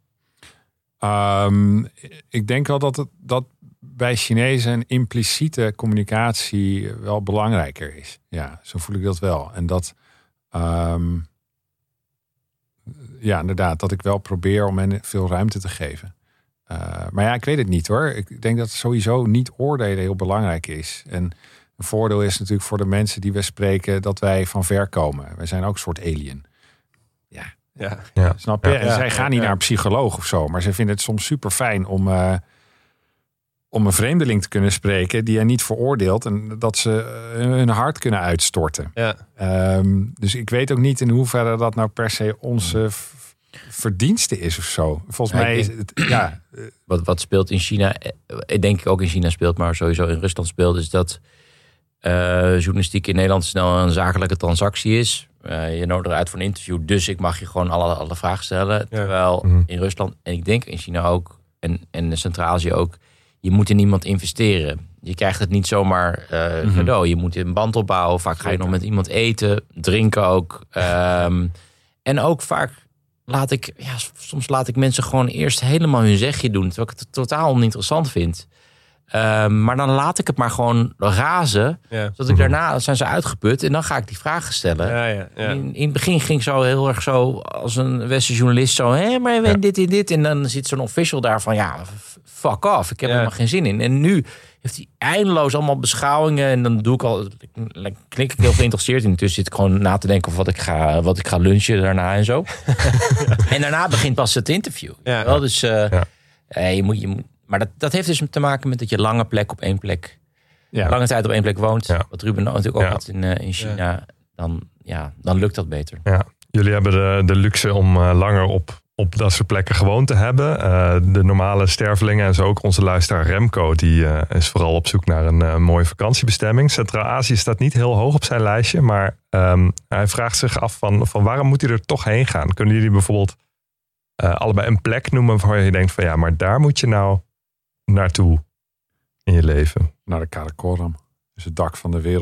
Um, ik denk wel dat het, dat bij Chinezen een impliciete communicatie wel belangrijker is. Ja, zo voel ik dat wel. En dat, um, ja, inderdaad, dat ik wel probeer om hen veel ruimte te geven. Uh, maar ja, ik weet het niet hoor. Ik denk dat sowieso niet oordelen heel belangrijk is. En een voordeel is natuurlijk voor de mensen die we spreken dat wij van ver komen. Wij zijn ook een soort alien. Ja, ja. ja. Snap je? Ja, en zij ja, gaan niet ja. naar een psycholoog of zo, maar ze vinden het soms super fijn om Uh, om een vreemdeling te kunnen spreken die er niet veroordeelt en dat ze hun hart kunnen uitstorten. Ja. Um, dus ik weet ook niet in hoeverre dat nou per se onze v- verdienste is of zo. Volgens ja, mij is het, ja. Wat, wat speelt in China, ik denk ook in China speelt, maar sowieso in Rusland speelt, is dat uh, journalistiek in Nederland snel een zakelijke transactie is. Uh, je nodigt eruit voor een interview, dus ik mag je gewoon alle, alle vragen stellen. Ja. Terwijl mm-hmm. in Rusland, en ik denk in China ook, en, en Centraal-Azië ook, je moet in iemand investeren. Je krijgt het niet zomaar uh, mm-hmm. cadeau. Je moet een band opbouwen. Vaak ga je nog met iemand eten, drinken ook. Um, en ook vaak laat ik, ja, soms laat ik mensen gewoon eerst helemaal hun zegje doen. Terwijl ik het totaal oninteressant vind. Um, maar dan laat ik het maar gewoon razen. Ja. Zodat ik daarna zijn ze uitgeput. En dan ga ik die vragen stellen. Ja, ja, ja. In, in het begin ging ik zo heel erg zo als een westerse journalist. Zo, hé, maar je weet ja. dit en dit. En dan zit zo'n official daar van, ja, fuck off. Ik heb er ja. helemaal geen zin in. En nu heeft hij eindeloos allemaal beschouwingen. En dan doe ik al, klik ik heel geïnteresseerd. Intussen zit ik gewoon na te denken over wat ik ga, wat ik ga lunchen daarna en zo. ja. En daarna begint pas het interview. Ja. Wel, dus uh, ja. uh, je moet... Je moet Maar dat, dat heeft dus te maken met dat je lange plek op één plek, ja. lange tijd op één plek woont. Ja. Wat Ruben natuurlijk ook ja. had in, uh, in China. Ja. Dan, ja, dan lukt dat beter. Ja. Jullie hebben de, de luxe om uh, langer op, op dat soort plekken gewoond te hebben. Uh, de normale stervelingen en zo ook onze luisteraar Remco. Die uh, is vooral op zoek naar een uh, mooie vakantiebestemming. Centraal-Azië staat niet heel hoog op zijn lijstje. Maar um, hij vraagt zich af van, van waarom moet hij er toch heen gaan? Kunnen jullie bijvoorbeeld uh, allebei een plek noemen waar je denkt van ja, maar daar moet je nou naartoe in je leven? Naar de Karakoram. Dus het dak van de wereld.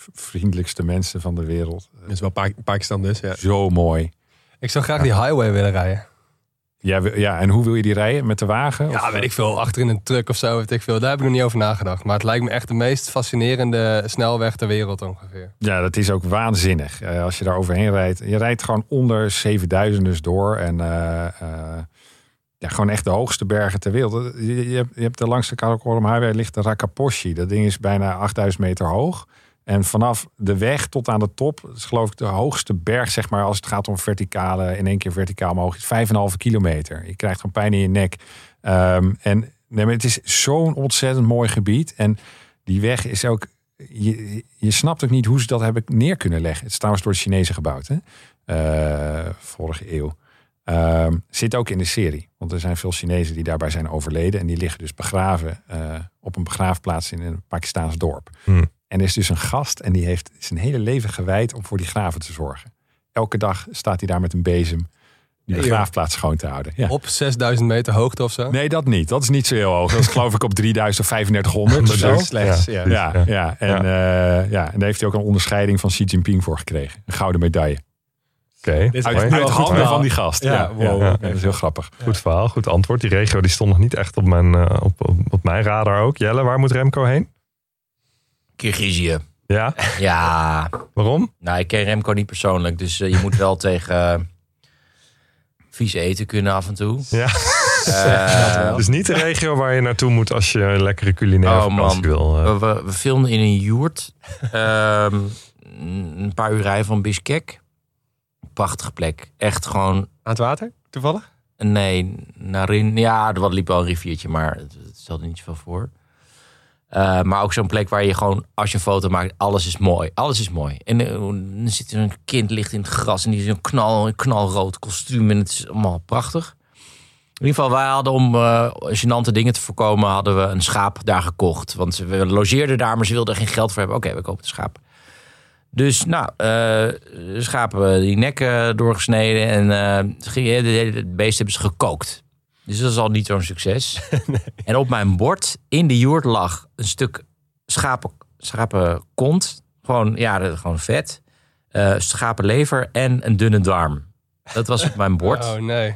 vriendelijkste mensen van de wereld. Dat is wel Pa- Pakistan dus, ja. Zo mooi. Ik zou graag die highway willen rijden. Ja, ja, en hoe wil je die rijden? Met de wagen? Ja, of? weet ik veel. Achter in een truck of zo, weet ik veel. Daar heb ik nog niet over nagedacht. Maar het lijkt me echt de meest fascinerende snelweg ter wereld ongeveer. Ja, dat is ook waanzinnig. Uh, als je daar overheen rijdt. Je rijdt gewoon onder zevenduizend dus door. En uh, uh, ja, gewoon echt de hoogste bergen ter wereld. Je, je, hebt, je hebt de langste Karakoram Highway ligt de Rakaposhi. Dat ding is bijna achtduizend meter hoog. En vanaf de weg tot aan de top, dat is geloof ik de hoogste berg, zeg maar, als het gaat om verticale, in één keer verticaal omhoog, is vijf komma vijf kilometer. Je krijgt gewoon pijn in je nek. Um, en nee, maar het is zo'n ontzettend mooi gebied. En die weg is ook, je, je snapt ook niet hoe ze dat hebben neer kunnen leggen. Het is trouwens door de Chinezen gebouwd, hè? Uh, vorige eeuw. Um, zit ook in de serie. Want er zijn veel Chinezen die daarbij zijn overleden. En die liggen dus begraven uh, op een begraafplaats in een Pakistaans dorp. Hmm. En er is dus een gast en die heeft zijn hele leven gewijd om voor die graven te zorgen. Elke dag staat hij daar met een bezem die begraafplaats schoon te houden. Ja. Op zesduizend meter hoogte of zo? Nee, dat niet. Dat is niet zo heel hoog. Dat is geloof ik op drieduizend of vijfendertighonderd of zo. Slechts, ja. Ja, ja, ja. En, uh, ja. en daar heeft hij ook een onderscheiding van Xi Jinping voor gekregen. Een gouden medaille. Oké. Okay. Uit, uit handen van die gast. Ja, ja, wow. ja, ja. Dat is heel grappig. Goed verhaal, goed antwoord. Die regio die stond nog niet echt op mijn, uh, op, op, op mijn radar ook. Jelle, waar moet Remco heen? Kirgizië. Ja? Ja. Waarom? Nou, ik ken Remco niet persoonlijk. Dus uh, je moet wel tegen uh, vies eten kunnen af en toe. Ja. Uh, dus niet de regio waar je naartoe moet als je een lekkere culinaire oh, vakantie wil. Uh. We, we filmden in een joert. Uh, een paar uur rijden van Bishkek. Prachtige plek. Echt gewoon... Aan het water, toevallig? Nee, Narin. Ja, er liep wel een riviertje, maar het, het stelde niet zoveel voor. Uh, maar ook zo'n plek waar je gewoon, als je een foto maakt, alles is mooi. Alles is mooi. En uh, dan zit er een kind ligt in het gras en die is een, knal, een knalrood kostuum en het is allemaal prachtig. In ieder geval, wij hadden om uh, gênante dingen te voorkomen, hadden we een schaap daar gekocht. Want we logeerden daar, maar ze wilden er geen geld voor hebben. Oké, okay, we kopen het schaap. Dus nou, uh, de schapen die nekken doorgesneden en uh, het beest hebben ze gekookt. Dus dat is al niet zo'n succes. Nee. En op mijn bord in de joert lag een stuk schapen, schapenkont. Gewoon, ja, gewoon vet. Uh, schapenlever en een dunne darm. Dat was op mijn bord. Oh nee.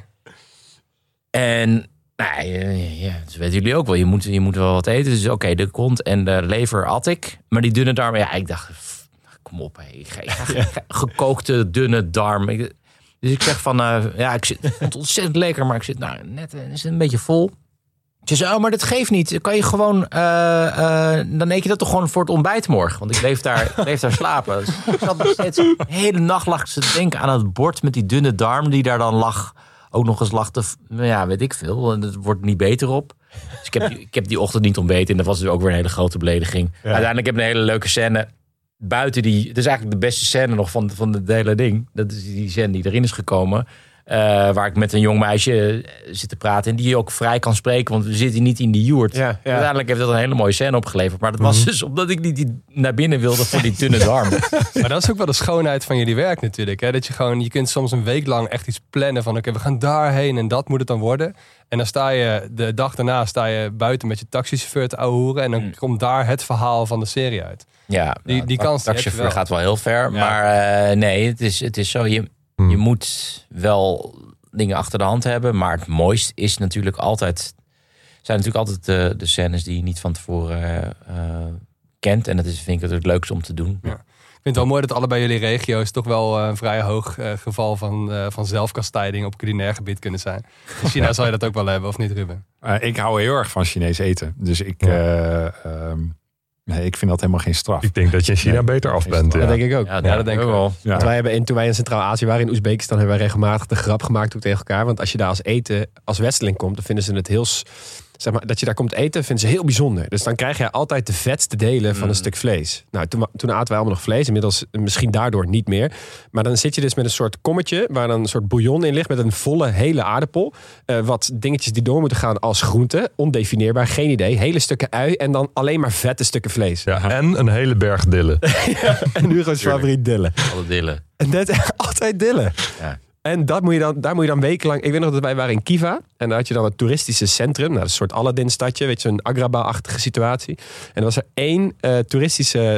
En nou, ja, dat weten jullie ook wel. Je moet, je moet wel wat eten. Dus oké, okay, de kont en de lever at ik. Maar die dunne darm, ja, ik dacht, kom op. Hey, ik ga, ik ga, ik ga, gekookte dunne darm. Ik, Dus ik zeg van, uh, ja, ik zit, vond het ontzettend lekker, maar ik zit nou net uh, is het een beetje vol. Ze zei, oh, maar dat geeft niet. Dan kan je gewoon, uh, uh, dan eet je dat toch gewoon voor het ontbijt morgen. Want ik bleef daar, bleef daar slapen. Dus ik zat nog steeds, de hele nacht lag ik te denken aan het bord met die dunne darm die daar dan lag. Ook nog eens lag te, ja, weet ik veel. Het wordt niet beter op. Dus ik heb, ik heb die ochtend niet ontbeten en dat was dus ook weer een hele grote belediging. Ja. Uiteindelijk heb ik een hele leuke scène. Buiten die, het is eigenlijk de beste scène nog van, van het hele ding. Dat is die scène die erin is gekomen. Uh, waar ik met een jong meisje zit te praten. En die ook vrij kan spreken. Want we zitten niet in die joert. Ja, ja. Uiteindelijk heeft dat een hele mooie scène opgeleverd. Maar dat was mm-hmm. dus omdat ik niet naar binnen wilde voor die dunne darm. Maar dat is ook wel de schoonheid van jullie werk natuurlijk. Hè? Dat je gewoon, je kunt soms een week lang echt iets plannen. Van oké, okay, we gaan daarheen en dat moet het dan worden. En dan sta je de dag daarna sta je buiten met je taxichauffeur te ouwehoeren. En dan mm. komt daar het verhaal van de serie uit. Ja, die, nou, die kans de taxichauffeur wel. gaat wel heel ver. Ja. Maar uh, nee, het is, het is zo. Je, hmm. je moet wel dingen achter de hand hebben. Maar het mooiste is natuurlijk altijd... zijn natuurlijk altijd de, de scènes die je niet van tevoren uh, kent. En dat is, vind ik het leukste om te doen. Ja. Ik vind het wel mooi dat allebei jullie regio's toch wel een vrij hoog uh, geval van, uh, van zelfkastijding op culinair gebied kunnen zijn. In China zou je dat ook wel hebben, of niet, Ruben? Uh, ik hou heel erg van Chinees eten. Dus ik... Ja. Uh, um... Nee, ik vind dat helemaal geen straf. Ik denk dat je in China nee, beter af bent. Ja. Dat denk ik ook. Ja, ja, dat denk ik wel. Ja. Want wij hebben in, toen wij in Centraal-Azië waren, in Oezbekistan, hebben wij regelmatig de grap gemaakt ook tegen elkaar. Want als je daar als eten, als westerling komt, dan vinden ze het heel... Zeg maar, dat je daar komt eten, vinden ze heel bijzonder. Dus dan krijg je altijd de vetste delen van een mm. stuk vlees. Nou, toen, toen aten wij allemaal nog vlees. Inmiddels misschien daardoor niet meer. Maar dan zit je dus met een soort kommetje, waar dan een soort bouillon in ligt, met een volle hele aardappel. Uh, wat dingetjes die door moeten gaan als groente. Ondefinieerbaar, geen idee. Hele stukken ui en dan alleen maar vette stukken vlees. Ja, en een hele berg dillen. Ja, en Hugo's favoriet dillen. Alle dillen. En dat altijd dillen. Ja. En dat moet je dan, daar moet je dan wekenlang... Ik weet nog dat wij waren in Kiva. En daar had je dan het toeristische centrum. Nou, dat is een soort Aladdin-stadje. Weet je, een Agrabah-achtige situatie. En er was er één uh, toeristische soort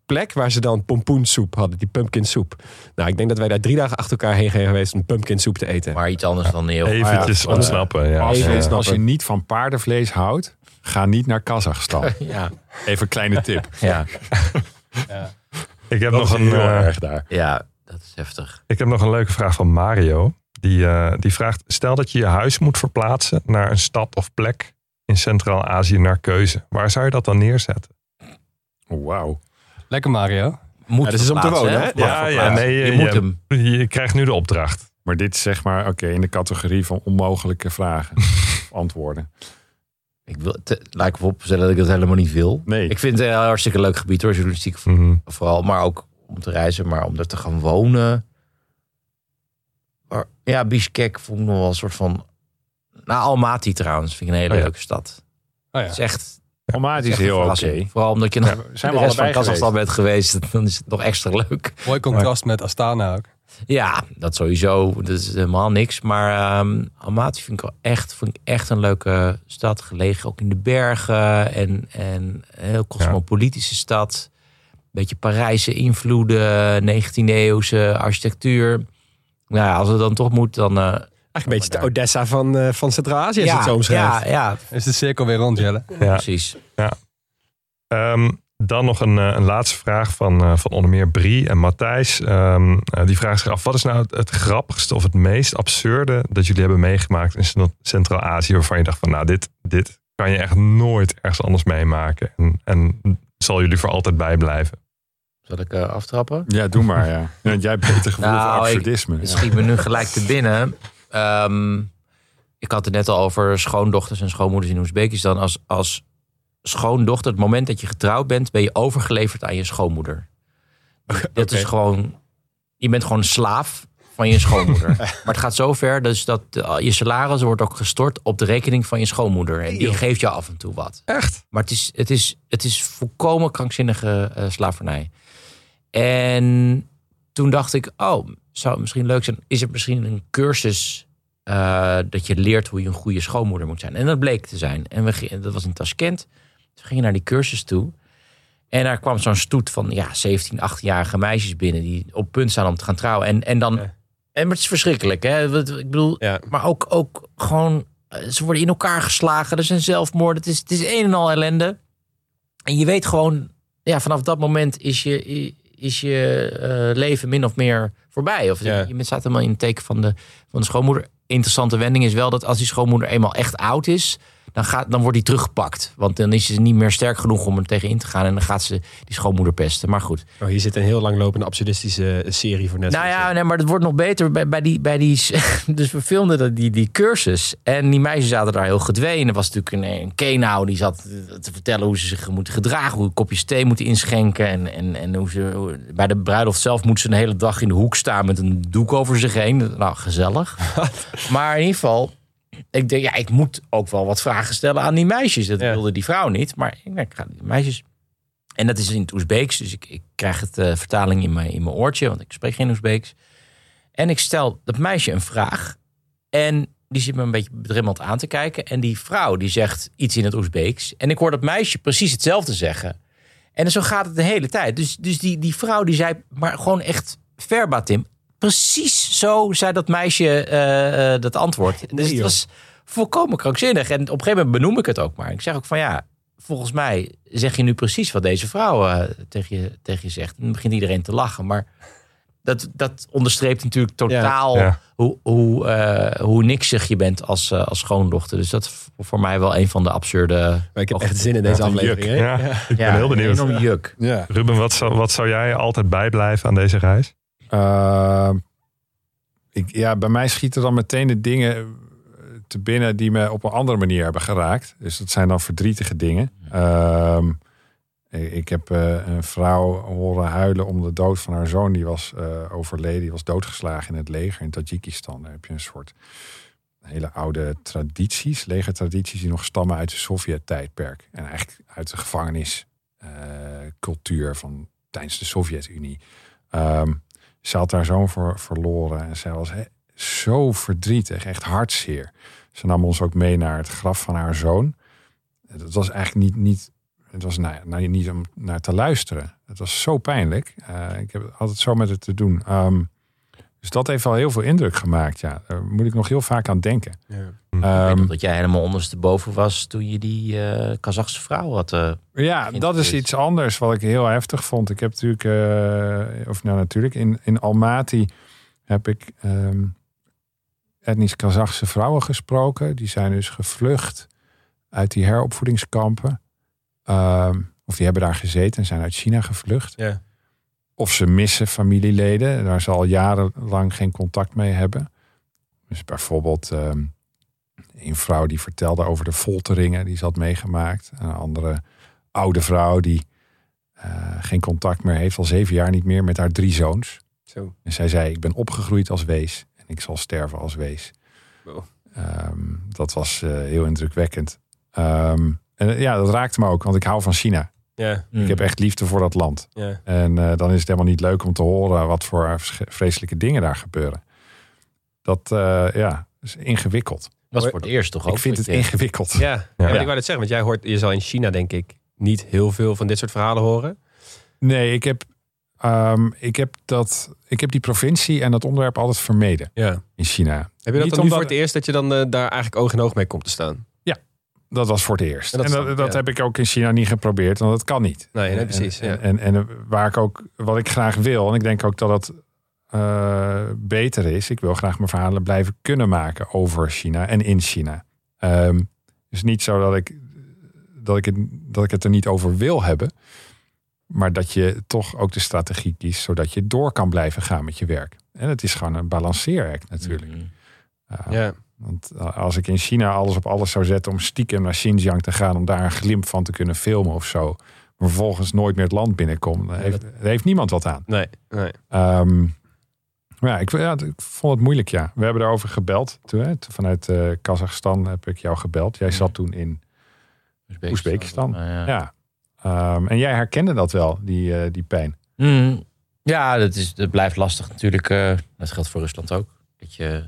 plek waar ze dan pompoensoep hadden. Die pumpkinsoep. Nou, ik denk dat wij daar drie dagen achter elkaar heen zijn geweest om pumpkinsoep te eten. Maar iets anders dan heel. Eventjes ja, ontsnappen. Ja. Als, je, Even als je niet van paardenvlees houdt, ga niet naar Kazachstan. Ja. Even een kleine tip. Ja. ja. Ik heb dat nog is een heel uh, erg daar. Ja, dat is heftig. Ik heb nog een leuke vraag van Mario. Die, uh, die vraagt, stel dat je je huis moet verplaatsen naar een stad of plek in Centraal-Azië naar keuze. Waar zou je dat dan neerzetten? Oh, wauw. Lekker Mario. Moet ja, dat is om te wonen, hè? Ja, ja, nee, je, je, je moet hem. Je krijgt nu de opdracht. Maar dit is zeg maar, oké, okay, in de categorie van onmogelijke vragen. Of antwoorden. Ik wil, te, laat ik vooropstellen dat ik dat helemaal niet wil. Nee. Ik vind het een hartstikke leuk gebied hoor, journalistiek Mm-hmm. vooral. Maar ook om te reizen, maar om er te gaan wonen. Maar, ja, Bishkek vond ik nog wel een soort van... Nou, Almaty trouwens, vind ik een hele Oh, ja. leuke stad. Oh, ja. Het is echt... Almaty is heel oké. Okay. Vooral omdat je nog ja, zijn de we rest van allebei Kazachstan bent geweest. Dan is het nog extra leuk. Mooi contrast met Astana ook. Ja, dat sowieso. Dat is helemaal niks. Maar um, Almaty vind ik wel echt, vind ik echt een leuke stad. Gelegen ook in de bergen. En, en een heel cosmopolitische ja. stad. Beetje Parijse invloeden. negentiende eeuwse architectuur. Nou ja, als het dan toch moet, dan... Uh, Eigenlijk een beetje de Odessa van, uh, van Centraal-Azië, als ja, het zo omschrijft. Ja, ja. Is de cirkel weer rond, Jelle? Ja. Precies. Ja. Um, dan nog een, een laatste vraag van, uh, van onder meer Brie en Matthijs. Um, uh, die vraagt zich af, wat is nou het, het grappigste of het meest absurde dat jullie hebben meegemaakt in Centraal-Azië, waarvan je dacht van, nou, dit, dit kan je echt nooit ergens anders meemaken. En, en zal jullie voor altijd bijblijven. Zal ik uh, aftrappen? Ja, doe maar, ja. Want jij hebt beter gevoel nou, voor absurdisme. Ik, het schiet me nu gelijk te binnen. Um, ik had het net al over schoondochters en schoonmoeders in Oezbekistan. Als, als schoondochter, het moment dat je getrouwd bent, ben je overgeleverd aan je schoonmoeder. Okay. Dat is gewoon, je bent gewoon een slaaf van je schoonmoeder. Maar het gaat zo ver dus dat uh, je salaris wordt ook gestort op de rekening van je schoonmoeder. En die geeft je af en toe wat. Echt? Maar het is, het is, het is volkomen krankzinnige uh, slavernij. En toen dacht ik, oh, zou het misschien leuk zijn. Is er misschien een cursus uh, dat je leert hoe je een goede schoonmoeder moet zijn? En dat bleek te zijn. En we, dat was in Tashkent. Dus we gingen naar die cursus toe. En daar kwam zo'n stoet van ja, zeventien, achttienjarige meisjes binnen die op punt staan om te gaan trouwen. En, en dan. Ja. En het is verschrikkelijk, hè? Ik bedoel, ja. maar ook, ook gewoon. Ze worden in elkaar geslagen. Er zijn zelfmoorden. Het is, het is een en al ellende. En je weet gewoon, ja, vanaf dat moment is je. is je uh, leven min of meer voorbij. Of ja. je staat helemaal in het teken van de, van de schoonmoeder. Interessante wending is wel dat als die schoonmoeder eenmaal echt oud is, dan, gaat, dan wordt die teruggepakt. Want dan is ze niet meer sterk genoeg om er tegen in te gaan. En dan gaat ze die schoonmoeder pesten. Maar goed. Oh, hier zit een heel langlopende absurdistische serie voor Netflix. Nou ja, nee, maar het wordt nog beter bij, bij, die, bij die... Dus we filmden die, die cursus. En die meisjes zaten daar heel gedwee. Er was natuurlijk een, een kenau die zat te vertellen hoe ze zich moeten gedragen. Hoe kopjes thee moeten inschenken. En, en, en hoe ze... Hoe, bij de bruiloft zelf moet ze een hele dag in de hoek staan met een doek over zich heen. Nou, gezellig. Maar in ieder geval... Ik denk, ja, ik moet ook wel wat vragen stellen aan die meisjes. Dat ja. wilde die vrouw niet. Maar ik denk, ik ga die meisjes... En dat is in het Oezbeeks. Dus ik, ik krijg het uh, vertaling in mijn, in mijn oortje. Want ik spreek geen Oezbeeks. En ik stel dat meisje een vraag. En die zit me een beetje bedremmeld aan te kijken. En die vrouw die zegt iets in het Oezbeeks. En ik hoor dat meisje precies hetzelfde zeggen. En zo gaat het de hele tijd. Dus, dus die, die vrouw die zei, maar gewoon echt verbatim... Precies zo zei dat meisje uh, uh, dat antwoord. Dus het was volkomen krankzinnig. En op een gegeven moment benoem ik het ook maar. Ik zeg ook van ja, volgens mij zeg je nu precies wat deze vrouw uh, tegen, je, tegen je zegt. En dan begint iedereen te lachen. Maar dat, dat onderstreept natuurlijk totaal ja, ja. hoe, hoe, uh, hoe niksig je bent als, uh, als schoondochter. Dus dat is voor mij wel een van de absurde... Maar ik heb echt zin in deze ja, aflevering. Hè? Ja, ja. Ik ben ja, heel benieuwd. Een juk. Ja. Ruben, wat zou, wat zou jij altijd bijblijven aan deze reis? Uh, ik, ja, bij mij schieten dan meteen de dingen te binnen die me op een andere manier hebben geraakt. Dus dat zijn dan verdrietige dingen. Uh, ik heb uh, een vrouw horen huilen om de dood van haar zoon. Die was uh, overleden, die was doodgeslagen in het leger in Tajikistan. Daar heb je een soort hele oude tradities, legertradities die nog stammen uit de Sovjet-tijdperk. En eigenlijk uit de gevangeniscultuur uh, van tijdens de Sovjet-Unie. Um, Ze had haar zoon voor verloren en zij was he, zo verdrietig, echt hartzeer. Ze nam ons ook mee naar het graf van haar zoon. Dat was eigenlijk niet, niet het was nou, nou, niet om naar te luisteren. Het was zo pijnlijk. Uh, ik heb altijd zo met het te doen. Um, dus dat heeft wel heel veel indruk gemaakt. Ja, daar moet ik nog heel vaak aan denken. Ja. Um, Ik weet dat jij helemaal ondersteboven was toen je die uh, Kazachse vrouw had. Uh, ja, dat is iets anders wat ik heel heftig vond. Ik heb natuurlijk, uh, of nou natuurlijk, in, in Almaty heb ik um, etnisch Kazachse vrouwen gesproken. Die zijn dus gevlucht uit die heropvoedingskampen. Um, of die hebben daar gezeten en zijn uit China gevlucht. Ja. Of ze missen familieleden, waar ze al jarenlang geen contact mee hebben. Dus bijvoorbeeld um, een vrouw die vertelde over de folteringen die ze had meegemaakt. Een andere oude vrouw die uh, geen contact meer heeft, al zeven jaar niet meer, met haar drie zoons. Zo. En zij zei, ik ben opgegroeid als wees en ik zal sterven als wees. Wow. Um, dat was uh, heel indrukwekkend. Um, en ja, dat raakte me ook, want ik hou van China. Ja. Ik heb echt liefde voor dat land. Ja. En uh, dan is het helemaal niet leuk om te horen wat voor vreselijke dingen daar gebeuren. Dat uh, ja, is ingewikkeld. Dat is voor het eerst toch ook? Ik vind het ingewikkeld. Ja, ja. ja. ja. Ik wou het zeggen, want jij hoort, je zal in China denk ik niet heel veel van dit soort verhalen horen. Nee, ik heb, um, ik heb, dat, ik heb die provincie en dat onderwerp altijd vermeden ja. in China. Heb je dat niet dan nu omdat... voor het eerst dat je dan uh, daar eigenlijk oog in oog mee komt te staan? Ja, dat was voor het eerst. En dat, en dat, dat ja. heb ik ook in China niet geprobeerd, want dat kan niet. Nee, nee precies. En, ja. en, en, en waar ik ook, wat ik graag wil, en ik denk ook dat het uh, beter is. Ik wil graag mijn verhalen blijven kunnen maken over China en in China. Um, het is niet zo dat ik, dat, ik het, dat ik het er niet over wil hebben. Maar dat je toch ook de strategie kiest, zodat je door kan blijven gaan met je werk. En het is gewoon een balanceeract natuurlijk. Mm-hmm. Uh, ja. Want als ik in China alles op alles zou zetten om stiekem naar Xinjiang te gaan, om daar een glimp van te kunnen filmen of zo, maar vervolgens nooit meer het land binnenkomt, daar heeft, daar heeft niemand wat aan. Nee, nee. Um, ja, ik, ja, ik vond het moeilijk, ja. We hebben erover gebeld. Toen, hè, vanuit uh, Kazachstan heb ik jou gebeld. Jij zat toen in Oezbekistan. Ja. ja. Um, en jij herkende dat wel, die, uh, die pijn. Mm, ja, dat, is, dat blijft lastig natuurlijk. Uh, dat geldt voor Rusland ook. Dat je...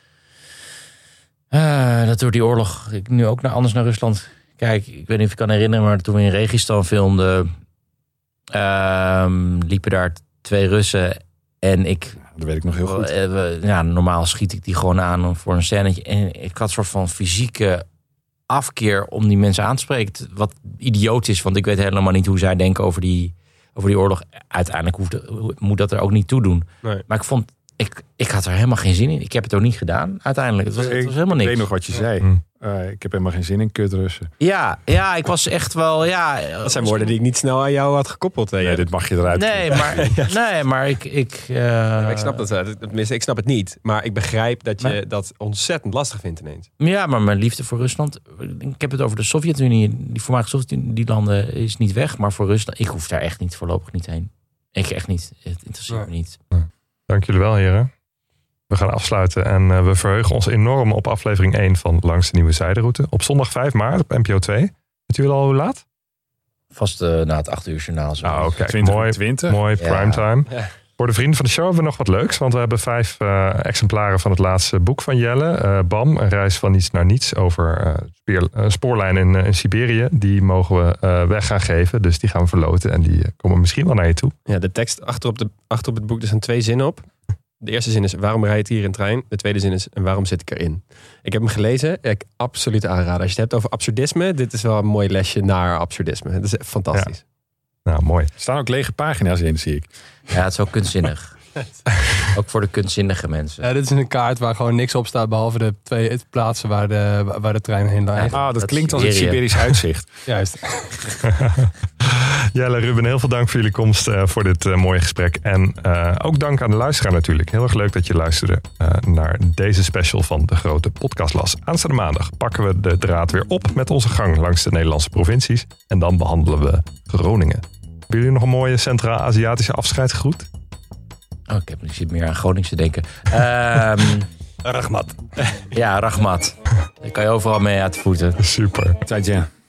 Uh, dat door die oorlog ik nu ook naar, anders naar Rusland kijk. Ik weet niet of je kan herinneren, maar toen we in Registan filmden, uh, liepen daar twee Russen en ik... Dat weet ik nog heel goed. Uh, ja, normaal schiet ik die gewoon aan voor een scènetje. En ik had een soort van fysieke afkeer om die mensen aan te spreken. Wat idioot is, want ik weet helemaal niet hoe zij denken over die, over die oorlog. Uiteindelijk hoeft, moet dat er ook niet toe doen. Nee. Maar ik vond... Ik, ik had er helemaal geen zin in. Ik heb het ook niet gedaan, uiteindelijk. Het was, het was helemaal niks. Ik weet nog wat je zei. Mm. Uh, ik heb helemaal geen zin in kutrussen. Ja, ja, ik was echt wel... Ja, dat zijn woorden die ik niet snel aan jou had gekoppeld. Nee, dit mag je eruit. Nee, maar, nee, maar ik... Ik, uh... ja, ik snap dat. Tenminste, ik snap het niet. Maar ik begrijp dat je maar... dat ontzettend lastig vindt ineens. Ja, maar mijn liefde voor Rusland... Ik heb het over de Sovjet-Unie. Die voormalige Sovjet-Unie, die landen is niet weg. Maar voor Rusland, ik hoef daar echt niet voorlopig niet heen. Ik echt niet. Het interesseert ja. me niet. Dank jullie wel, heren. We gaan afsluiten en uh, we verheugen ons enorm op aflevering één van Langs de Nieuwe Zijderoute. Op zondag vijf maart op N P O twee. Weet u al hoe laat? Vast uh, na het acht uur journaal. Zo. Nou, kijk, twintig, mooi, twintig. Mooi ja. primetime. Ja. Voor de vrienden van de show hebben we nog wat leuks. Want we hebben vijf uh, exemplaren van het laatste boek van Jelle. Uh, Bam, een reis van niets naar niets over uh, speer, uh, spoorlijn in, uh, in Siberië. Die mogen we uh, weg gaan geven. Dus die gaan we verloten en die uh, komen misschien wel naar je toe. Ja, de tekst achter op, de, achter op het boek, er zijn twee zinnen op. De eerste zin is, waarom rijd je hier in trein? De tweede zin is, en waarom zit ik erin? Ik heb hem gelezen. Ik absoluut aanraden. Als je het hebt over absurdisme, dit is wel een mooi lesje naar absurdisme. Dat is fantastisch. Ja. Nou, mooi. Er staan ook lege pagina's in, zie ik. Ja, het is ook kunstzinnig. Ook voor de kunstzinnige mensen. Ja, dit is een kaart waar gewoon niks op staat, behalve de twee plaatsen waar de, waar de trein heen rijdt. Ja, ah, dat, dat klinkt als het Siberisch uitzicht. Juist. Jelle, Ruben, heel veel dank voor jullie komst uh, voor dit uh, mooie gesprek. En uh, ook dank aan de luisteraar natuurlijk. Heel erg leuk dat je luisterde uh, naar deze special van De Grote Podcastlas. Aanstaande maandag pakken we de draad weer op met onze gang langs de Nederlandse provincies. En dan behandelen we Groningen. Hebben jullie nog een mooie Centraal-Aziatische afscheidsgroet? Oh, ik, heb, ik zit meer aan Groningse denken. Um, Rachmat. Ja, Rachmat. Daar kan je overal mee uit de voeten. Super. Zaijian.